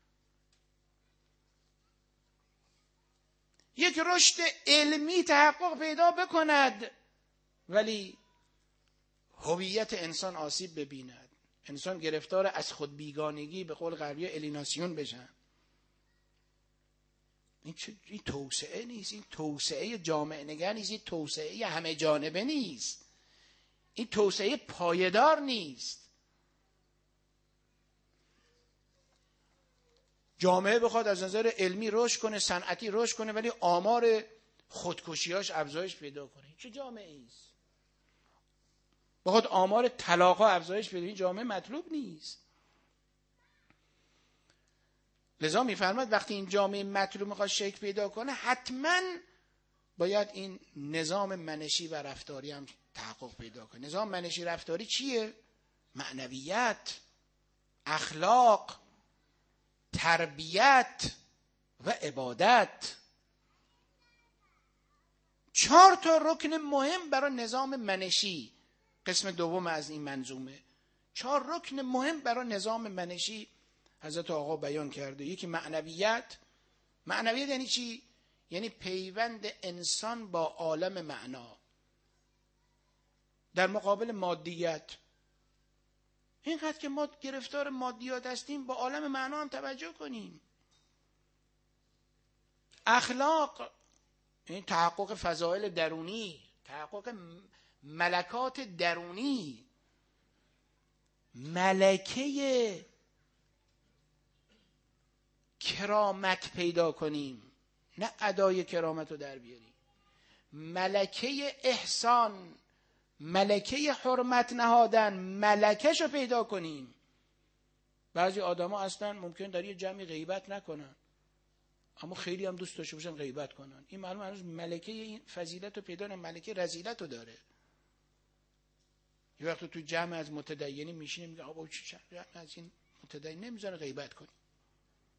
یک رشد علمی تحقق پیدا بکند ولی هویت انسان آسیب ببیند، انسان گرفتار از خود بیگانگی به قول غربی الیناسیون بشن. این, این توسعه نیست، این توسعه جامعه نگر نیست، این توسعه همه جانبه نیست، این توسعه پایدار نیست. جامعه بخواد از نظر علمی رشد کنه، صنعتی رشد کنه ولی آمار خودکشیاش افزایش پیدا کنه، چه جامعه ایست؟ بخواد آمار طلاق‌ها افزایش پیدا کنه، این جامعه مطلوب نیست. لذا میفرماد وقتی این جامعه مطلوب میخواد شکل پیدا کنه، حتما باید این نظام منشی و رفتاری هم تحقق پیدا کنه. نظام منشی رفتاری چیه؟ معنویت، اخلاق، تربیت و عبادت. چهار تا رکن مهم برای نظام منشی، قسم دوم از این منظومه. چهار رکن مهم برای نظام منشی حضرت آقا بیان کرده. یکی معنویت. معنویت یعنی چی؟ یعنی پیوند انسان با عالم معنا در مقابل مادیت. اینقدر که ما گرفتار مادیات هستیم، با عالم معنا هم توجه کنیم. اخلاق یعنی تحقق فضائل درونی، تحقق ملکات درونی، ملکه کرامت پیدا کنیم، نه ادای کرامت رو در بیاریم. ملکه احسان، ملکه حرمت نهادن، ملکش رو پیدا کنیم. بعضی آدم ها اصلا ممکن در یه جمعی غیبت نکنن اما خیلی هم دوست داشته باشن غیبت کنن. این معلوم هنوز ملکه این فضیلت رو پیدا نه، ملکه رذیلت رو داره. یه وقت تو جمع از متدینی میشینه میگه آقا چه جمع از این متدین نمیذاره غیبت کنی،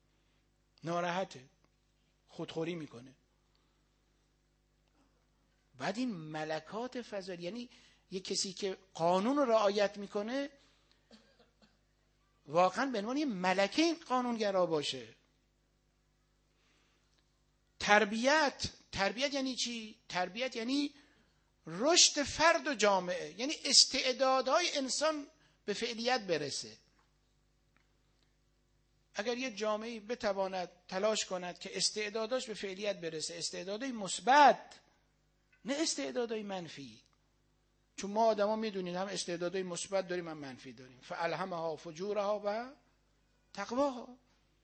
ناراحته، خودخوری میکنه. بعد این ملکات فضل، یعنی یک کسی که قانون رو رعایت میکنه واقعا به عنوان یه ملکه این قانونگرا باشه. تربیت، تربیت یعنی چی؟ تربیت یعنی رشد فرد و جامعه، یعنی استعدادهای انسان به فعلیت برسه. اگر یه جامعه بتواند تلاش کند که استعداداش به فعلیت برسه، استعدادهای مثبت نه استعدادهای منفی، چون ما آدما میدونید هم استعدادهای مثبت داریم هم منفی داریم. فالهمها فجورها و تقواها.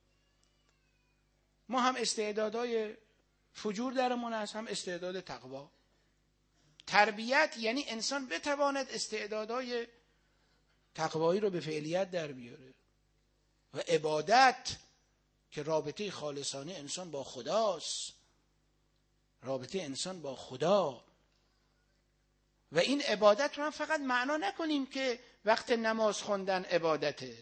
ما هم استعدادهای فجور درمون هست، هم استعداد تقوا. تربیت یعنی انسان بتواند استعدادهای تقوایی رو به فعلیت در بیاره. و عبادت که رابطه خالصانه انسان با خداست، رابطه انسان با خدا. و این عبادت رو هم فقط معنا نکنیم که وقت نماز خوندن عبادته،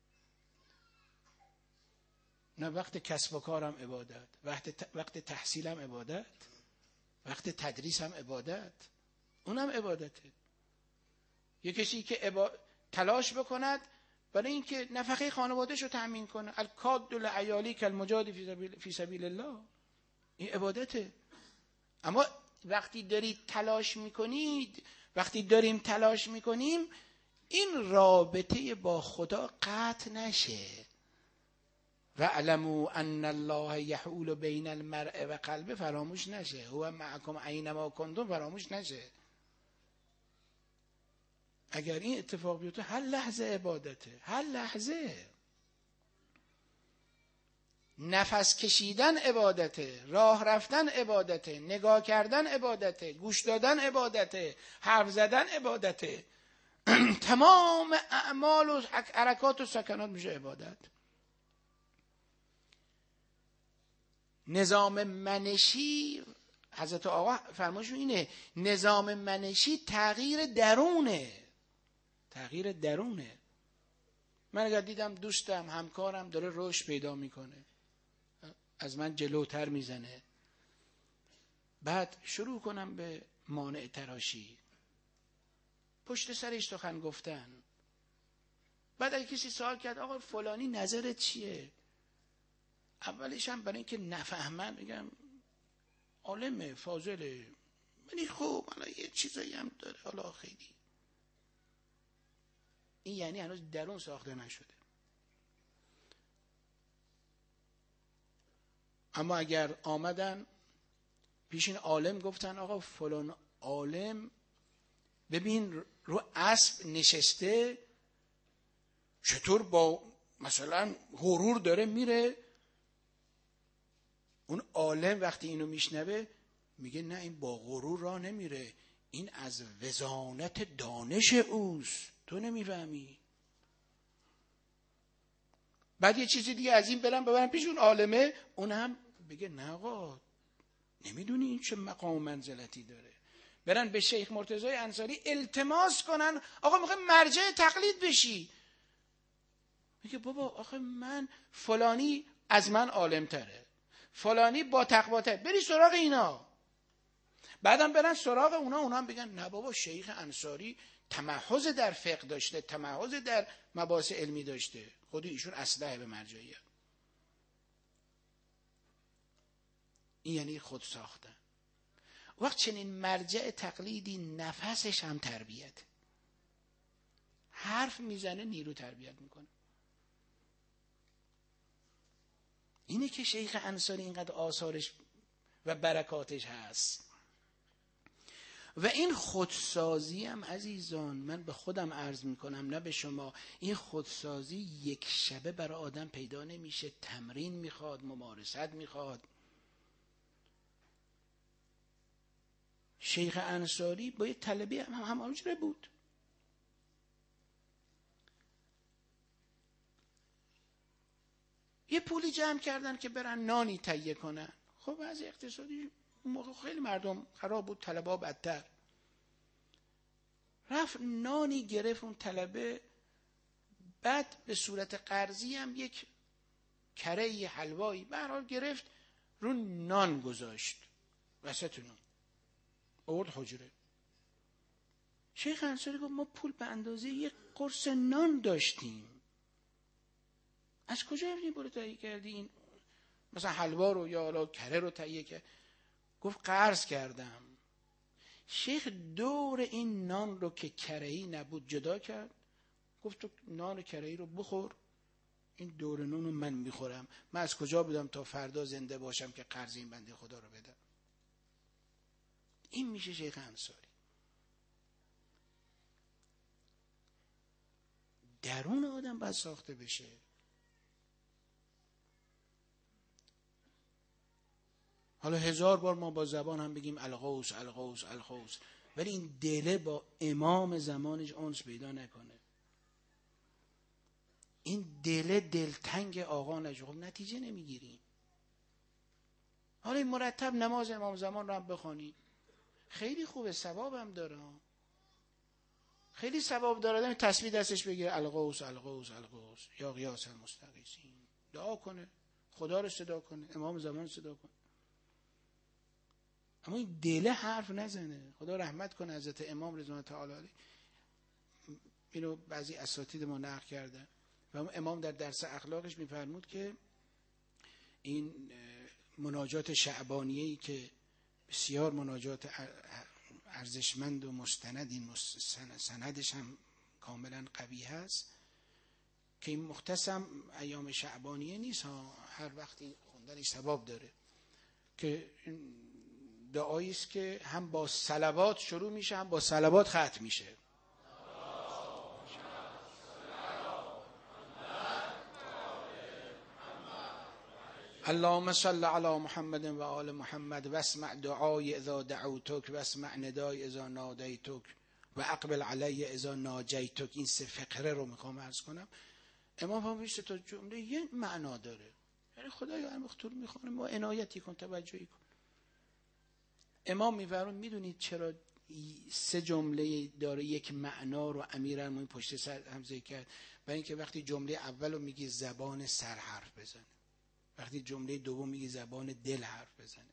نه، وقت کسب و کارم عبادت، وقت وقت تحصیلم عبادت، وقت تدریسم عبادت، اونم عبادته. یه کسی که عبا... تلاش بکند برای اینکه نفقه خانواده‌اش رو تأمین کنه، الکاد لعیالی کالمجاد فی سبیل فی سبیل الله، این عبادته. اما وقتی دارید تلاش میکنید، وقتی داریم تلاش میکنیم، این رابطه با خدا قطع نشه. و علموا ان الله یحول بین المرء و قلبه فراموش نشه، هو معکم اینما کنتم فراموش نشه. اگر این اتفاق بیفته هر لحظه عبادته، هر لحظه. نفس کشیدن عبادته، راه رفتن عبادته، نگاه کردن عبادته، گوش دادن عبادته، حرف زدن عبادته. تمام اعمال و حرکات و سکنات میشه عبادت. نظام منشی، حضرت آقا فرمایشون اینه، نظام منشی تغییر درونه، تغییر درونه. من اگر دیدم دوستم، همکارم داره رشد پیدا میکنه، از من جلوتر میزنه، بعد شروع کنم به مانع تراشی، پشت سرش سخن گفتن، بعد اگه کسی سوال کرد آقا فلانی نظرت چیه، اولش هم برای اینکه نفهمن میگم عالمه، فاضله، ولی خوب حالا یه چیزایی هم داره، حالا خیلی. این یعنی هنوز درون ساخته نشده. اما اگر آمدن پیش این عالم گفتن آقا فلان عالم ببین رو اسب نشسته، چطور با مثلا غرور داره میره، اون عالم وقتی اینو میشنوه میگه نه، این با غرور راه نمیره، این از وزانت دانش اوست، تو نمیفهمی. بعد یه چیزی دیگه از این برم ببرم پیش اون عالمه، اون هم بگه نه آقا نمیدونی این چه مقام و منزلتی داره. برن به شیخ مرتضی انصاری التماس کنن آقا میخوای مرجع تقلید بشی، میگه بابا آخه من فلانی از من عالم تره، فلانی با تقوا تره، بری سراغ اینا. بعدم برن سراغ اونا، اونا هم بگن نه بابا شیخ انصاری تمحض در فقه داشته، تمحض در مباحث علمی داشته، خود ایشون اصلح به مرجعیت. این یعنی خود ساختن. وقت چنین مرجع تقلیدی نفسش هم تربیت، حرف میزنه نیرو تربیت میکنه. اینه که شیخ انصاری اینقدر آثارش و برکاتش هست. و این خودسازی هم عزیزان، من به خودم عرض میکنم نه به شما، این خودسازی یک شبه برای آدم پیدا نمیشه، تمرین میخواد، ممارست میخواد. شیخ انصاری با یه طلبی هم همانجوره بود. یه پولی جمع کردن که برن نانی تهیه کنن. خب از اقتصادی موقع خیلی مردم خراب بود، طلبا بدتر. رفت نانی گرفت اون طلبه، بعد به صورت قرضی هم یک کره حلوایی به هر حال گرفت رو نان گذاشت وسط نون. آورد حجره. شیخ انصاری گفت ما پول به اندازه یک قرص نان داشتیم، از کجا این پول تهیه کردی؟ این مثلا حلوا رو یا حالا کره رو تهیه کرد؟ گفت قرض کردم. شیخ دور این نان رو که کره‌ای نبود جدا کرد، گفت تو نان کره‌ای رو بخور، این دور نان رو من میخورم، من از کجا بدم تا فردا زنده باشم که قرض این بنده خدا رو بدم؟ این میشه شیخ انصاری. درون آدم باید ساخته بشه. حالا هزار بار ما با زبان هم بگیم الغوث الغوث الغوث، ولی این دله با امام زمانش انس پیدا نکنه، این دله دلتنگ آقا نشه، خب نتیجه نمیگیریم. حالا این مرتب نماز امام زمان رو هم بخوانید، خیلی خوبه، ثواب هم داره، خیلی ثواب داره. آدم تسبیح دستش بگیره الغوث الغوث الغوث یا غیاث المستغیثین، دعا کنه، خدا رو صدا کنه، امام زمان صدا کنه، اما این دله حرف نزنه. خدا رحمت کنه حضرت امام رضوان تعالی علیه، اینو بعضی اساتید ما نقل کردن و امام در درس اخلاقش میفرمود که این مناجات شعبانیه‌ای که بسیار مناجات ارزشمند و مستند، این سندش هم کاملا قوی هست، که این مختصم ایام شعبانیه نیست ها، هر وقتی خوندنش ثواب داره، که دعایی است که هم با صلوات شروع میشه هم با صلوات ختم میشه. اللهم صل علی محمد و آل محمد واسمع دعای اذا دعوتک واسمع ندای اذا نادیتک و اقبل علی اذا ناجیتک. این سه فقره رو میخوام عرض کنم. امام فرمود تا جمله یه معنا داره، یعنی خدایا هم مختور میخوانه ما عنایتی کن، توجهی کن. امام میفرمود میدونید چرا سه جمله داره یک معنا رو امیرالمومنین پشت سر هم ذکر کرد؟ برای اینکه وقتی جمله اول رو میگی زبان سر حرف بزنه، وقتی جمله دوم میگی زبان دل حرف بزنه،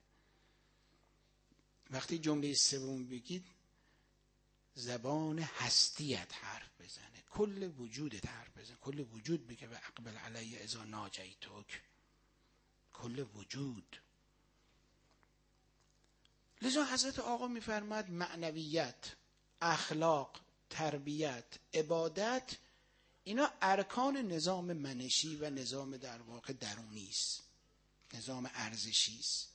وقتی جمله سوم بگید زبان هستیت حرف بزنه، کل وجودت حرف بزنه، کل وجود بگه و اقبل علی اذا ناجیتک، کل وجود. لذا حضرت آقا میفرماد معنویت، اخلاق، تربیت، عبادت، اینا ارکان نظام منشی و نظام در واقع درونی است، نظام ارزشی است.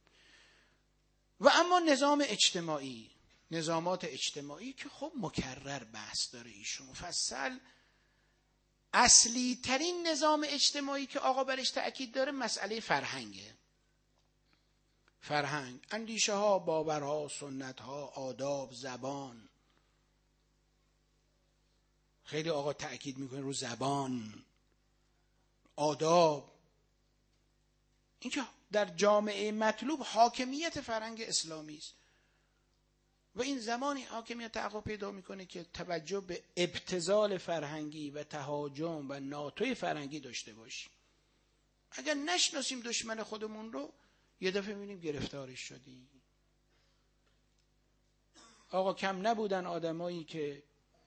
و اما نظام اجتماعی، نظامات اجتماعی که خب مکرر بحث داره ایشون مفصل. اصلی ترین نظام اجتماعی که آقا برش تأکید داره مسئله فرهنگه. فرهنگ، اندیشه ها، باورها، سنت ها، آداب، زبان. خیلی آقا تأکید میکنه رو زبان، آداب. اینکه در جامعه مطلوب حاکمیت فرهنگ اسلامی است و این زمانی حاکمیت تحقق پیدا میکنه که توجه به ابتذال فرهنگی و تهاجم و ناتوی فرهنگی داشته باشیم. اگر نشناسیم دشمن خودمون رو یه دفعه میبینیم گرفتارش شدیم. آقا کم نبودن آدمایی که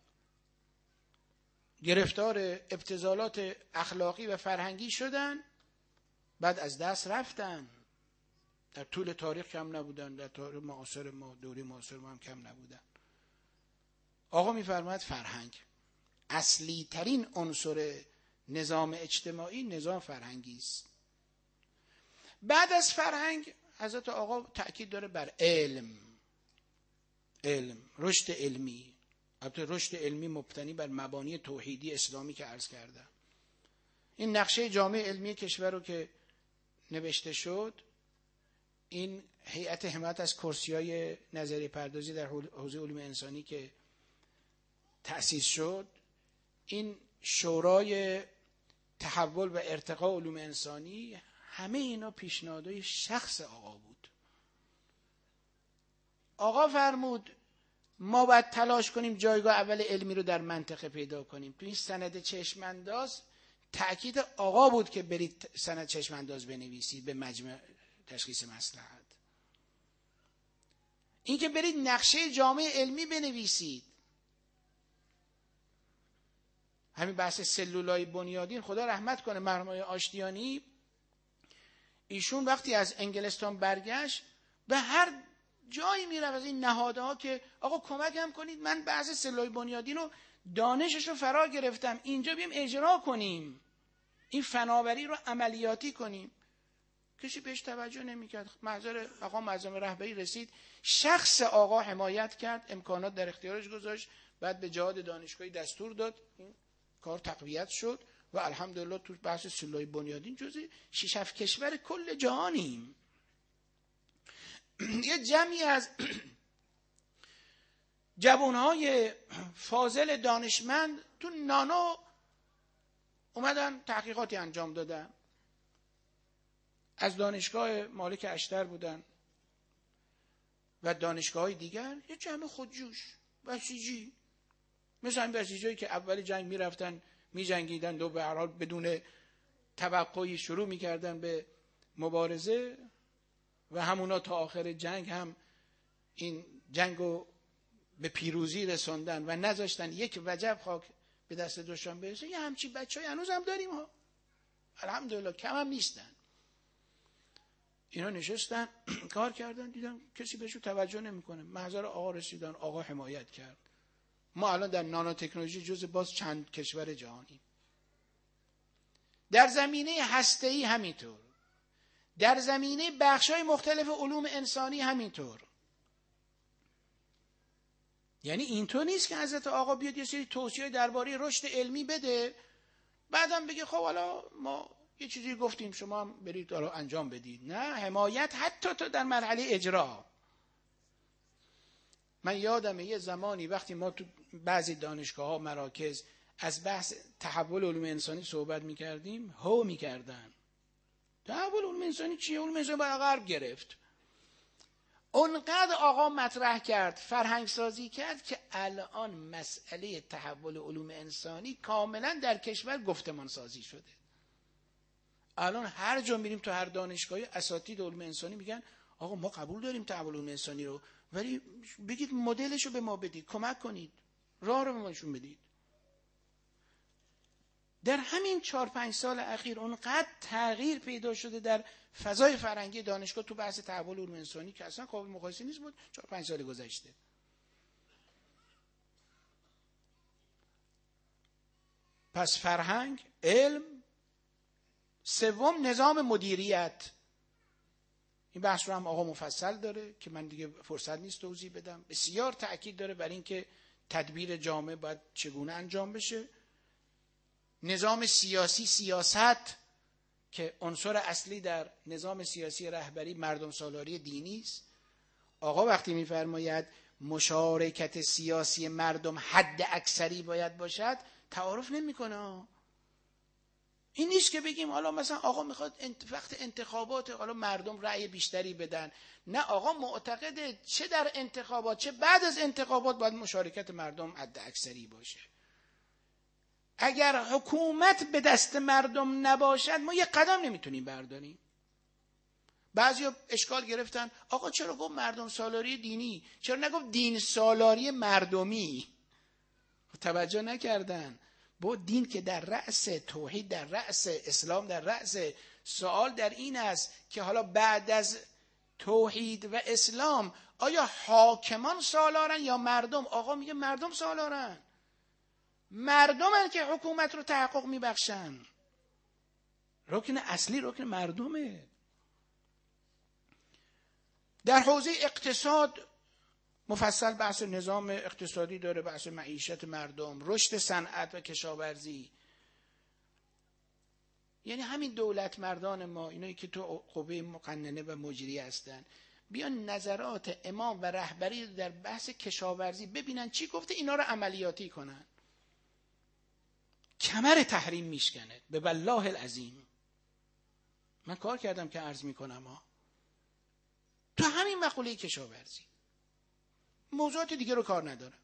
گرفتار ابتذالات اخلاقی و فرهنگی شدن بعد از دست رفتن. در طول تاریخ کم نبودن، در تاریخ معاصر ما، دوره معاصر ما هم کم نبودن. آقا میفرماید فرهنگ اصلی ترین عنصر نظام اجتماعی نظام فرهنگی است. بعد از فرهنگ حضرت آقا تأکید داره بر علم، علم، رشد علمی. البته رشد علمی مبتنی بر مبانی توحیدی اسلامی که عرض کردم. این نقشه جامعه علمی کشور رو که نوشته شد، این هیئت حمایت از کرسی‌های نظریه پردازی در حوزه علوم انسانی که تأسیس شد، این شورای تحول و ارتقاء علوم انسانی، همه اینا پیشنهادهای شخص آقا بود. آقا فرمود ما باید تلاش کنیم جایگاه اول علمی رو در منطقه پیدا کنیم. تو این سند چشمانداز تأکید آقا بود که برید سند چشمانداز بنویسید به مجمع تشخیص مصلحت. اینکه برید نقشه جامعه علمی بنویسید. همین بحث سلولای بنیادین، خدا رحمت کنه مرحوم آشتیانی، ایشون وقتی از انگلستان برگشت به هر جایی میرفت از این نهادها که آقا کمک هم کنید، من بحث سلولای بنیادین رو دانشش رو فرا گرفتم، اینجا بیم اجرا کنیم، این فناوری رو عملیاتی کنیم. کسی بهش توجه نمیکرد. محضر آقا معظم رهبری رسید، شخص آقا حمایت کرد، امکانات در اختیارش گذاشت، بعد به جهاد دانشگاهی دستور داد، این کار تقویت شد و الحمدلله تو بحث سلولای بنیادین جزء شش هفت کشور کل جهانیم. یه جمعی از جوانهای فاضل دانشمند تو نانو اومدن تحقیقاتی انجام دادن، از دانشگاه مالک اشتر بودن و دانشگاه دیگر، یه جمع خودجوش بسیجی، مثل این بسیجایی که اول جنگ میرفتن میجنگیدن و به هر حال بدون توقعی شروع میکردن به مبارزه و همونا تا آخر جنگ هم این جنگو به پیروزی رسوندن و نذاشتن یک وجب خاک به دست دشمن برسه. یه همچین بچه‌ای هنوز هم داریم ها، الحمدلله، کم هم نیستن. اینا نشستن کار کردن، دیدن کسی بهشون توجه نمیکنه. محضر آقا رسیدن، آقا حمایت کرد. ما الان در نانو تکنولوژی جزء باز چند کشور جهانی، در زمینه هسته‌ای همینطور، در زمینه بخش‌های مختلف علوم انسانی همینطور. یعنی اینطور نیست که حضرت آقا بیاد یه سری توصیه درباره رشد علمی بده، بعدم بگه خب حالا ما یه چیزی گفتیم شما هم برید حالا انجام بدید. نه، حمایت حتی تا در مرحله اجرا. من یادمه یه زمانی وقتی ما تو بعضی دانشگاه‌ها مراکز از بحث تحول علوم انسانی صحبت می‌کردیم، هو می‌کردن. تحول علوم انسانی چیه؟ علوم انسانی باید غرب گرفت. اونقدر آقا مطرح کرد، فرهنگ سازی کرد که الان مسئله تحول علوم انسانی کاملا در کشور گفتمان سازی شده. الان هر جا میریم تو هر دانشگاهی اساتید علوم انسانی میگن آقا ما قبول داریم تحول علوم انسانی رو، ولی بگید مدلش رو به ما بدید، کمک کنید، راه رو به ما نشون بدید. در همین چهار پنج سال اخیر اونقدر تغییر پیدا شده در فضای فرهنگی دانشگاه تو بحث تحول علوم انسانی که اصلا قابل مقایسه نیست بود چهار پنج سال گذشته. پس فرهنگ، علم، سوم نظام مدیریت. این بحث رو هم آقا مفصل داره که من دیگه فرصت نیست توضیح بدم. بسیار تأکید داره بر این که تدبیر جامعه باید چگونه انجام بشه. نظام سیاسی، سیاست که عنصر اصلی در نظام سیاسی رهبری مردم سالاری دینی است. آقا وقتی می‌فرماید مشارکت سیاسی مردم حد اکثری باید باشد، تعارف نمی‌کنه. این نیست که بگیم حالا مثلا آقا میخواد وقت انتخابات حالا مردم رأی بیشتری بدن. نه، آقا معتقده چه در انتخابات چه بعد از انتخابات باید مشارکت مردم حد اکثری باشه. اگر حکومت به دست مردم نباشد ما یه قدم نمیتونیم برداریم. بعضیا اشکال گرفتن آقا چرا گفت مردم سالاری دینی، چرا نگفت دین سالاری مردمی؟ توجه نکردن. با دین که در رأس، توحید در رأس، اسلام در رأس. سوال در این است که حالا بعد از توحید و اسلام آیا حاکمان سالارن یا مردم؟ آقا میگه مردم سالارن، مردمن که حکومت رو تحقق میبخشن. رکن اصلی رکن مردمه. در حوزه اقتصاد مفصل بحث نظام اقتصادی داره، بحث معیشت مردم، رشد صنعت و کشاورزی. یعنی همین دولت مردان ما، اینایی که تو قوه مقننه و مجریه هستن، بیان نظرات امام و رهبری در بحث کشاورزی ببینن چی گفته، اینا رو عملیاتی کنن. کمر تحریم میشکنه به والله العظیم. من کار کردم که عرض میکنم ها تو همین مقوله کشاورزی، موضوعات دیگه رو کار ندارم.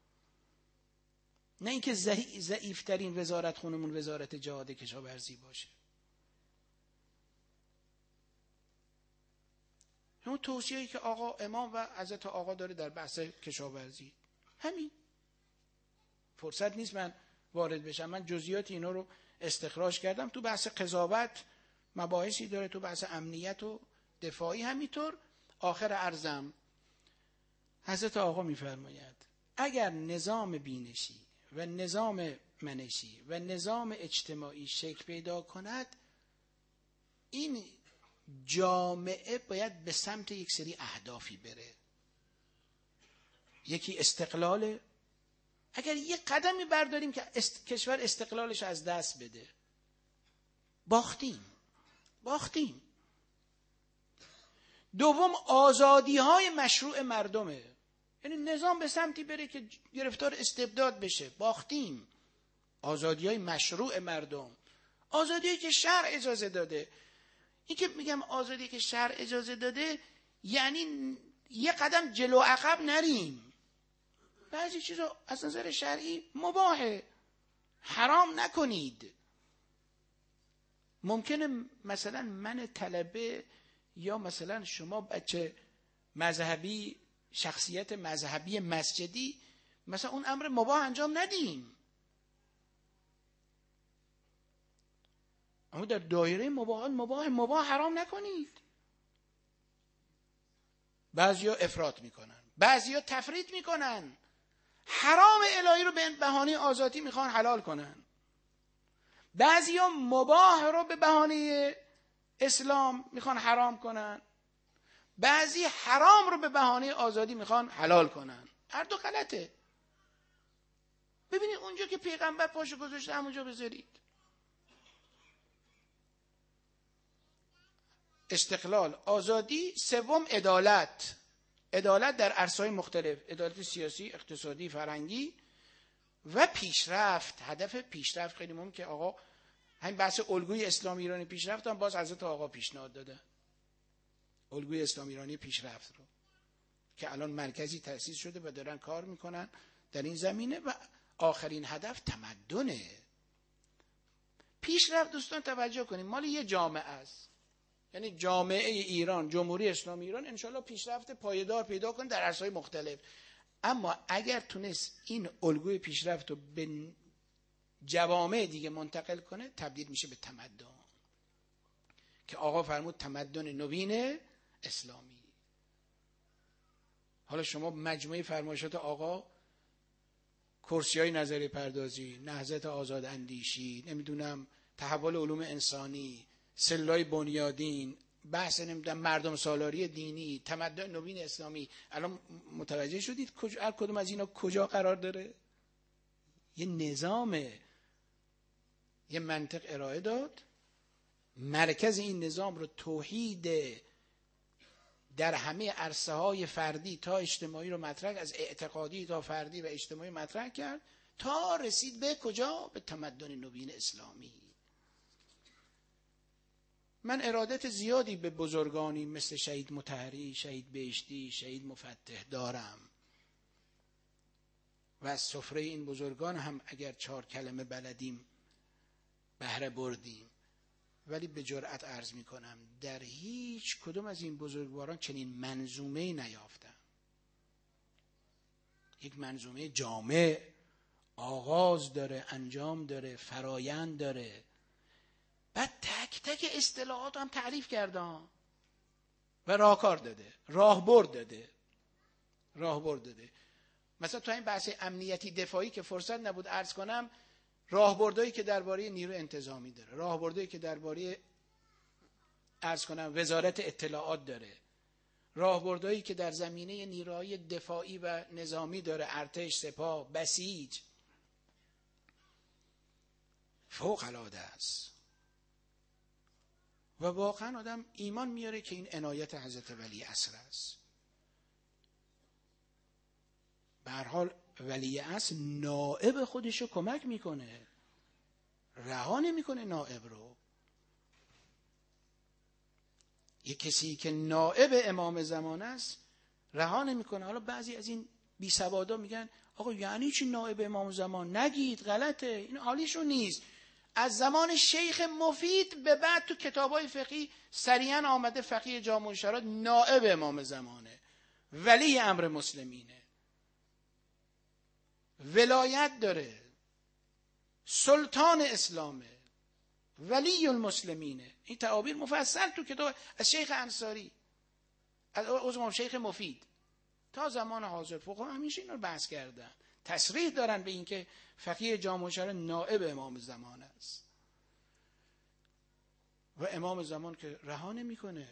نه اینکه ضعیفترین وزارت خونمون وزارت جهاد کشاورزی باشه. اون توصیه‌ای که آقا امام و حضرت آقا داره در بحث کشاورزی، همین. فرصت نیست من وارد بشم، من جزئیات اینا رو استخراج کردم. تو بحث قضاوت مباحثی داره، تو بحث امنیت و دفاعی همینطور. آخر عرضم حضرت آقا میفرماید اگر نظام بینشی و نظام منشی و نظام اجتماعی شکل پیدا کند، این جامعه باید به سمت یک سری اهدافی بره. یکی استقلاله. اگر یک قدمی برداریم که است... کشور استقلالش از دست بده، باختیم باختیم. دوم آزادی های مشروع مردمه، یعنی نظام به سمتی بره که گرفتار استبداد بشه، باختیم. آزادی های مشروع مردم، آزادی که شرع اجازه داده. این که میگم آزادی که شرع اجازه داده یعنی یه قدم جلو عقب نریم. بعضی چیزا از نظر شرعی مباهه، حرام نکنید. ممکنه مثلا من طلبه یا مثلا شما بچه مذهبی، شخصیت مذهبی مسجدی، مثلا اون امر مباح انجام ندیم. اما در دایره مباحات مباح مباح حرام نکنید. بعضیا افراط میکنن، بعضیا تفرید میکنن، حرام الهی رو به بهانه آزادی میخوان حلال کنن. بعضیا مباح رو به بهانه اسلام میخوان حرام کنن، بعضی حرام رو به بهانه آزادی میخوان حلال کنن. هر دو غلطه. ببینید اونجا که پیغمبر پاشو گذاشته همونجا بذارید. استقلال، آزادی. سوم عدالت. عدالت در عرصه‌های مختلف، عدالت سیاسی، اقتصادی، فرهنگی و پیشرفت. هدف پیشرفت خیلی مهمه که آقا همین بحث الگوی اسلام ایرانی پیشرفت هم باز حضرت آقا پیشنهاد داده. الگوی اسلام ایرانی پیشرفت رو که الان مرکزی تأسیس شده و دارن کار میکنن در این زمینه و آخرین هدف تمدنه. پیشرفت دوستان توجه کنیم مال یه جامعه است، یعنی جامعه ایران، جمهوری اسلامی ایران انشالله پیشرفت پایدار پیدا کنه در عرصه‌های مختلف. اما اگر تونست این الگوی پیشرفت رو به جوامع دیگه منتقل کنه، تبدیل میشه به تمدن که آقا فرمود تمدن نوین اسلامی. حالا شما مجموعه فرمایشات آقا، کرسی‌های نظریه پردازی، نهضت آزاد اندیشی، نمیدونم تحول علوم انسانی، سلای بنیادین، بحث نمیدونم مردم سالاری دینی، تمدن نوین اسلامی، الان متوجه شدید کجا هر کدوم از اینا کجا قرار داره؟ یه نظامه، یه منطق ارائه داد، مرکز این نظام رو توحید در همه عرصه های فردی تا اجتماعی رو مطرح، از اعتقادی تا فردی و اجتماعی مطرح کرد تا رسید به کجا؟ به تمدن نوین اسلامی. من ارادت زیادی به بزرگانی مثل شهید مطهری، شهید بهشتی، شهید مفتح دارم و از سفره این بزرگان هم اگر چهار کلمه بلدیم بهره بردیم، ولی به جرأت عرض می کنم در هیچ کدوم از این بزرگواران چنین منظومه نیافتم. یک منظومه جامع، آغاز داره، انجام داره، فرایند داره، بعد تک تک اصطلاحات هم تعریف کرده و راهکار داده، راهبرد داده راهبرد داده. مثلا تو این بحث امنیتی دفاعی که فرصت نبود عرض کنم، راهبردهایی که درباره نیرو انتظامی داره، راهبردهایی که درباره عرض کنم وزارت اطلاعات داره، راهبردهایی که در زمینه نیروهای دفاعی و نظامی داره، ارتش، سپاه، بسیج. فوق العاده است و واقعا آدم ایمان میاره که این عنایت حضرت ولی عصر است. به هر حال ولی عصر نائب خودشو کمک میکنه، رها نمیکنه نائب رو. یک کسی که نائب امام زمان است رها نمیکنه. حالا بعضی از این بی سوادا میگن آقا یعنی چی نائب امام زمان؟ نگید، غلطه، این حالیشون نیست. از زمان شیخ مفید به بعد تو کتابای فقهی سریعا آمده فقیه جامع الشرایط نائب امام زمانه، ولی امر مسلمینه، ولایت داره، سلطان اسلامه، ولی المسلمینه. این تعابیر مفصل تو کتاب از شیخ انصاری، از عضو شیخ مفید تا زمان حاضر فقها همیشه اینا رو بحث کردن، تصریح دارن به این که فقیه جامع الشرایط نائب امام زمان است و امام زمان که رها نمیکنه.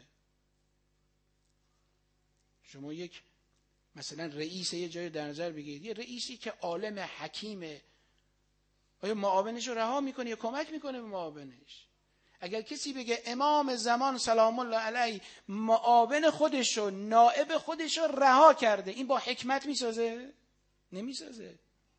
شما یک مثلا رئیس یه جای در نظر بگیرید، یه رئیسی که عالم حکیمه، آیا معاونش رو رها میکنه یا کمک میکنه به معاونش؟ اگر کسی بگه امام زمان سلام الله علیه معاون خودش رو، نائب خودش رو رها کرده، این با حکمت میسازه؟ نمیسازه.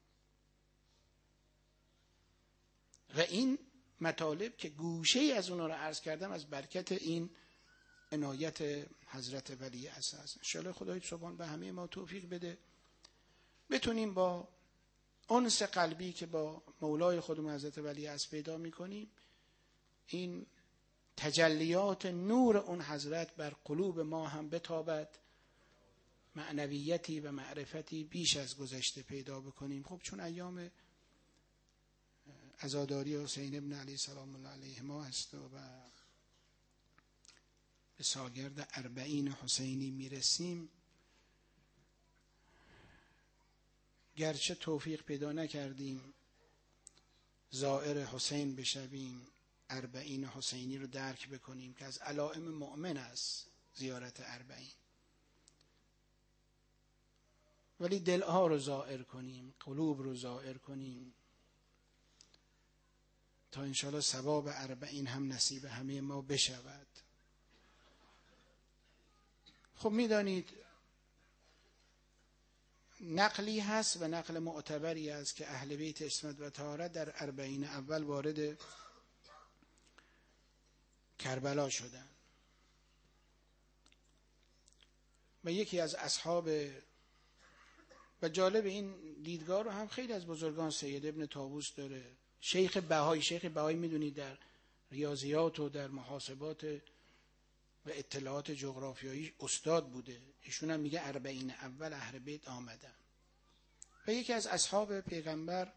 و این مطالب که گوشه ای از اونها رو عرض کردم از برکت این عنایت حضرت ولی عصر است. انشاءالله خدای سبحان به همه ما توفیق بده بتونیم با انس قلبی که با مولای خودمون حضرت ولی عصر پیدا میکنیم این تجلیات نور اون حضرت بر قلوب ما هم بتابد، معنویتی و معرفتی بیش از گذشته پیدا بکنیم. خب چون ایام عزاداری حسین ابن علی سلام الله علیه ما هست و به سالگرد اربعین حسینی میرسیم، گرچه توفیق پیدا نکردیم زائر حسین بشویم، اربعین حسینی رو درک بکنیم که از علائم مؤمن است زیارت اربعین، ولی دلها رو زائر کنیم، قلوب رو زائر کنیم تا انشاءالله ثواب اربعین هم نصیب همه ما بشود. خب میدانید نقلی هست و نقل معتبری است که اهل بیت عصمت و طهارت در اربعین اول وارد کربلا شدن و یکی از اصحاب، و جالب این دیدگاه رو هم خیلی از بزرگان سید ابن طاووس داره، شیخ بهایی، شیخ بهایی میدونید در ریاضیات و در محاسبات و اطلاعات جغرافیایی استاد بوده، ایشون هم میگه اربعین اول اهل بیت آمدن. و یکی از اصحاب پیغمبر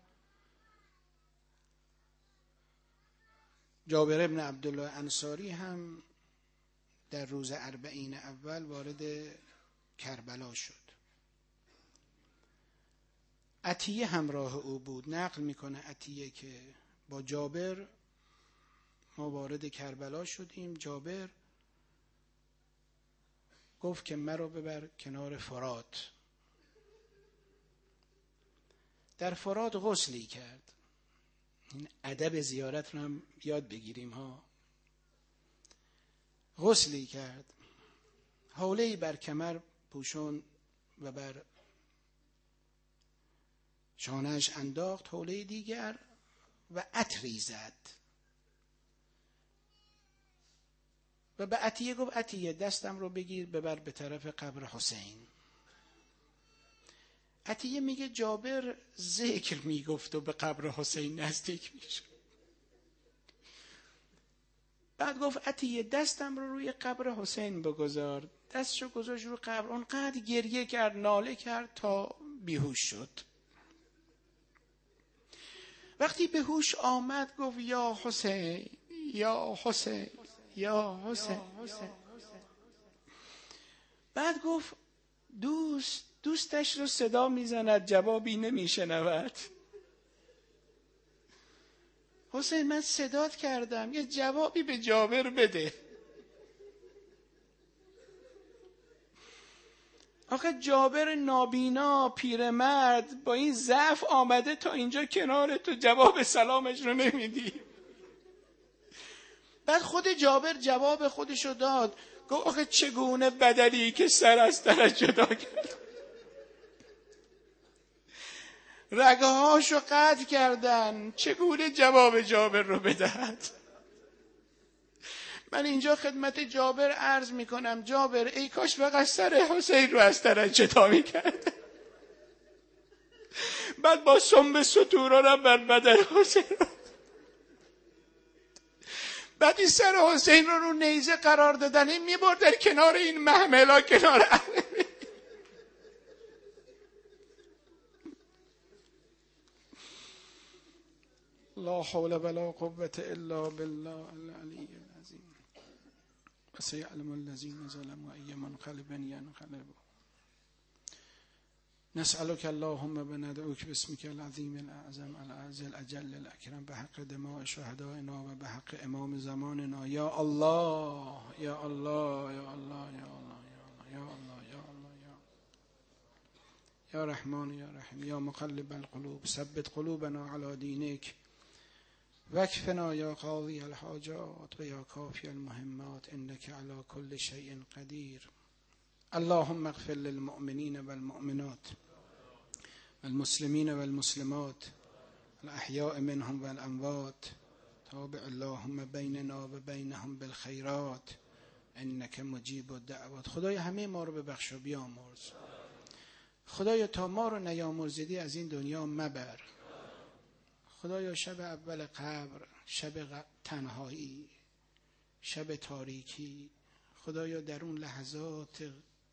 جابر ابن عبدالله انصاری هم در روز اربعین اول وارد کربلا شد. عطیه همراه او بود. نقل میکنه عطیه که با جابر ما وارد کربلا شدیم. جابر گفت که مرا ببر کنار فرات. در فرات غسلی کرد. این ادب زیارت رو هم یاد بگیریم ها. غسلی کرد، حوله‌ای بر کمر پوشون و بر شانه‌اش انداخت، حوله دیگر و عطری زد و به عطیه گفت عطیه دستم رو بگیر ببر به طرف قبر حسین. عطیه میگه جابر ذکر میگفت و به قبر حسین نزدیک میشد. بعد گفت عطیه دستم رو روی قبر حسین بگذار. دستشو گذاشت رو قبر، اونقدر گریه کرد، ناله کرد تا بیهوش شد. وقتی به هوش آمد گفت یا حسین یا حسین یا حسین. بعد گفت دوست دوستش رو صدا میزند جوابی نمیشنود. حسین من صدات کردم یه جوابی به جابر بده. آخه جابر نابینا پیرمرد با این ضعف آمده تا اینجا کنار تو، جواب سلامش رو نمیدی. بعد خود جابر جواب خودشو داد، گفت آخه چگونه بدلی که سر از سرش جدا کرد، رگه هاشو قطع کردن، چگونه جواب جابر رو بدهد؟ من اینجا خدمت جابر عرض میکنم جابر ای کاش فقط سر حسین رو از سرش جدا میکرد. بعد با سنب ستورا رو بر بدن حسین رو. بعد این سر حسین رو رو نیزه قرار دادن، این میبرد در کنار این محملا، کنار اهل بیت. لا حول ولا قوة الا بالله العلی العظیم. وسيعلم الذين ظلموا أي منقلب ينقلبون. نسألك اللهم بندعوك باسمك العظيم الأعظم الأعز الأجل الأكرم بحق دماء شهدائنا وبحق إمام زماننا. يا الله يا الله يا الله يا الله يا الله يا الله يا يا رحمن يا رحيم يا مقلب القلوب ثبت قلوبنا على دينك واكفنا يا قاضي الحاجات ويا كافي المهمات إنك على كل شيء قدير. اللهم اغفر للمؤمنين والمؤمنات والمسلمين والمسلمات الأحياء منهم والأموات. تابع اللهم بيننا وبينهم بالخيرات إنك مجيب الدعوات. خدای همه ما رو ببخش و بیامرز. خدایا تا ما رو نیامرزیدی از این دنیا مبر. خدایا شب اول قبر، شب تنهایی، شب تاریکی، خدایا در اون لحظات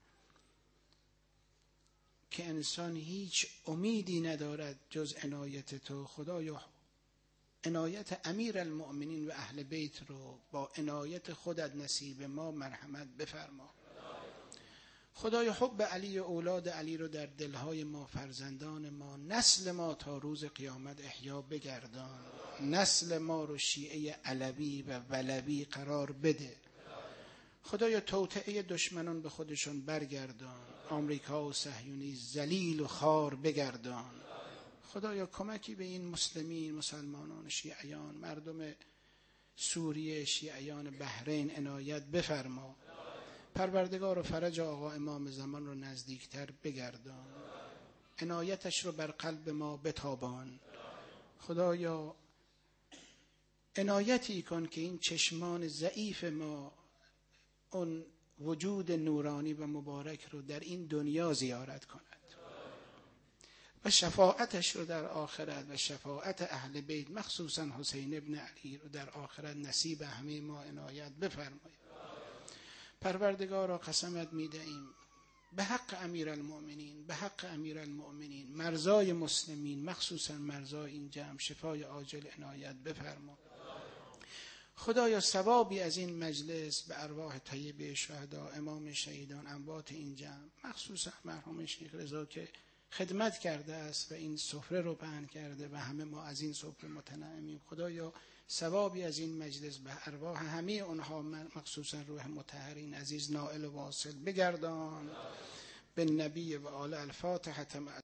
که انسان هیچ امیدی ندارد جز عنایت تو، خدایا عنایت امیر المؤمنین و اهل بیت رو با عنایت خودت نصیب ما مرحمت بفرما. خدایا حب علی و اولاد علی رو در دلهای ما، فرزندان ما، نسل ما تا روز قیامت احیا بگردان. نسل ما رو شیعه علوی و ولوی قرار بده. خدایا توطئه دشمنان به خودشون برگردان. آمریکا و صهیونی ذلیل و خوار بگردان. خدایا کمکی به این مسلمین، مسلمانان شیعیان، مردم سوریه، شیعیان بحرین عنایت بفرما. پروردگار و فرج آقا امام زمان رو نزدیکتر بگردان. عنایتش رو بر قلب ما بتابان. خدایا عنایتی کن که این چشمان ضعیف ما اون وجود نورانی و مبارک رو در این دنیا زیارت کند و شفاعتش رو در آخرت و شفاعت اهل بیت مخصوصا حسین ابن علی رو در آخرت نصیب همه ما عنایت بفرمایید. پروردگارا قسمت میدهیم به حق امیر المؤمنین، به حق امیر المؤمنین، مرزای مسلمین، مخصوصا مرزای این جمع، شفای عاجل عنایت بفرما. خدایا ثوابی از این مجلس به ارواح طیبه شهدا، امام شهیدان، اموات این جمع، مخصوصا مرحوم شیخ رضا که خدمت کرده است و این سفره رو پهن کرده و همه ما از این سفره متنعمیم. خدایا ثوابی از این مجلس به ارواح همه اونها، مخصوصا روح مطهرین عزیز نائل و واصل بگردان. به نبی و آل الفاتحه.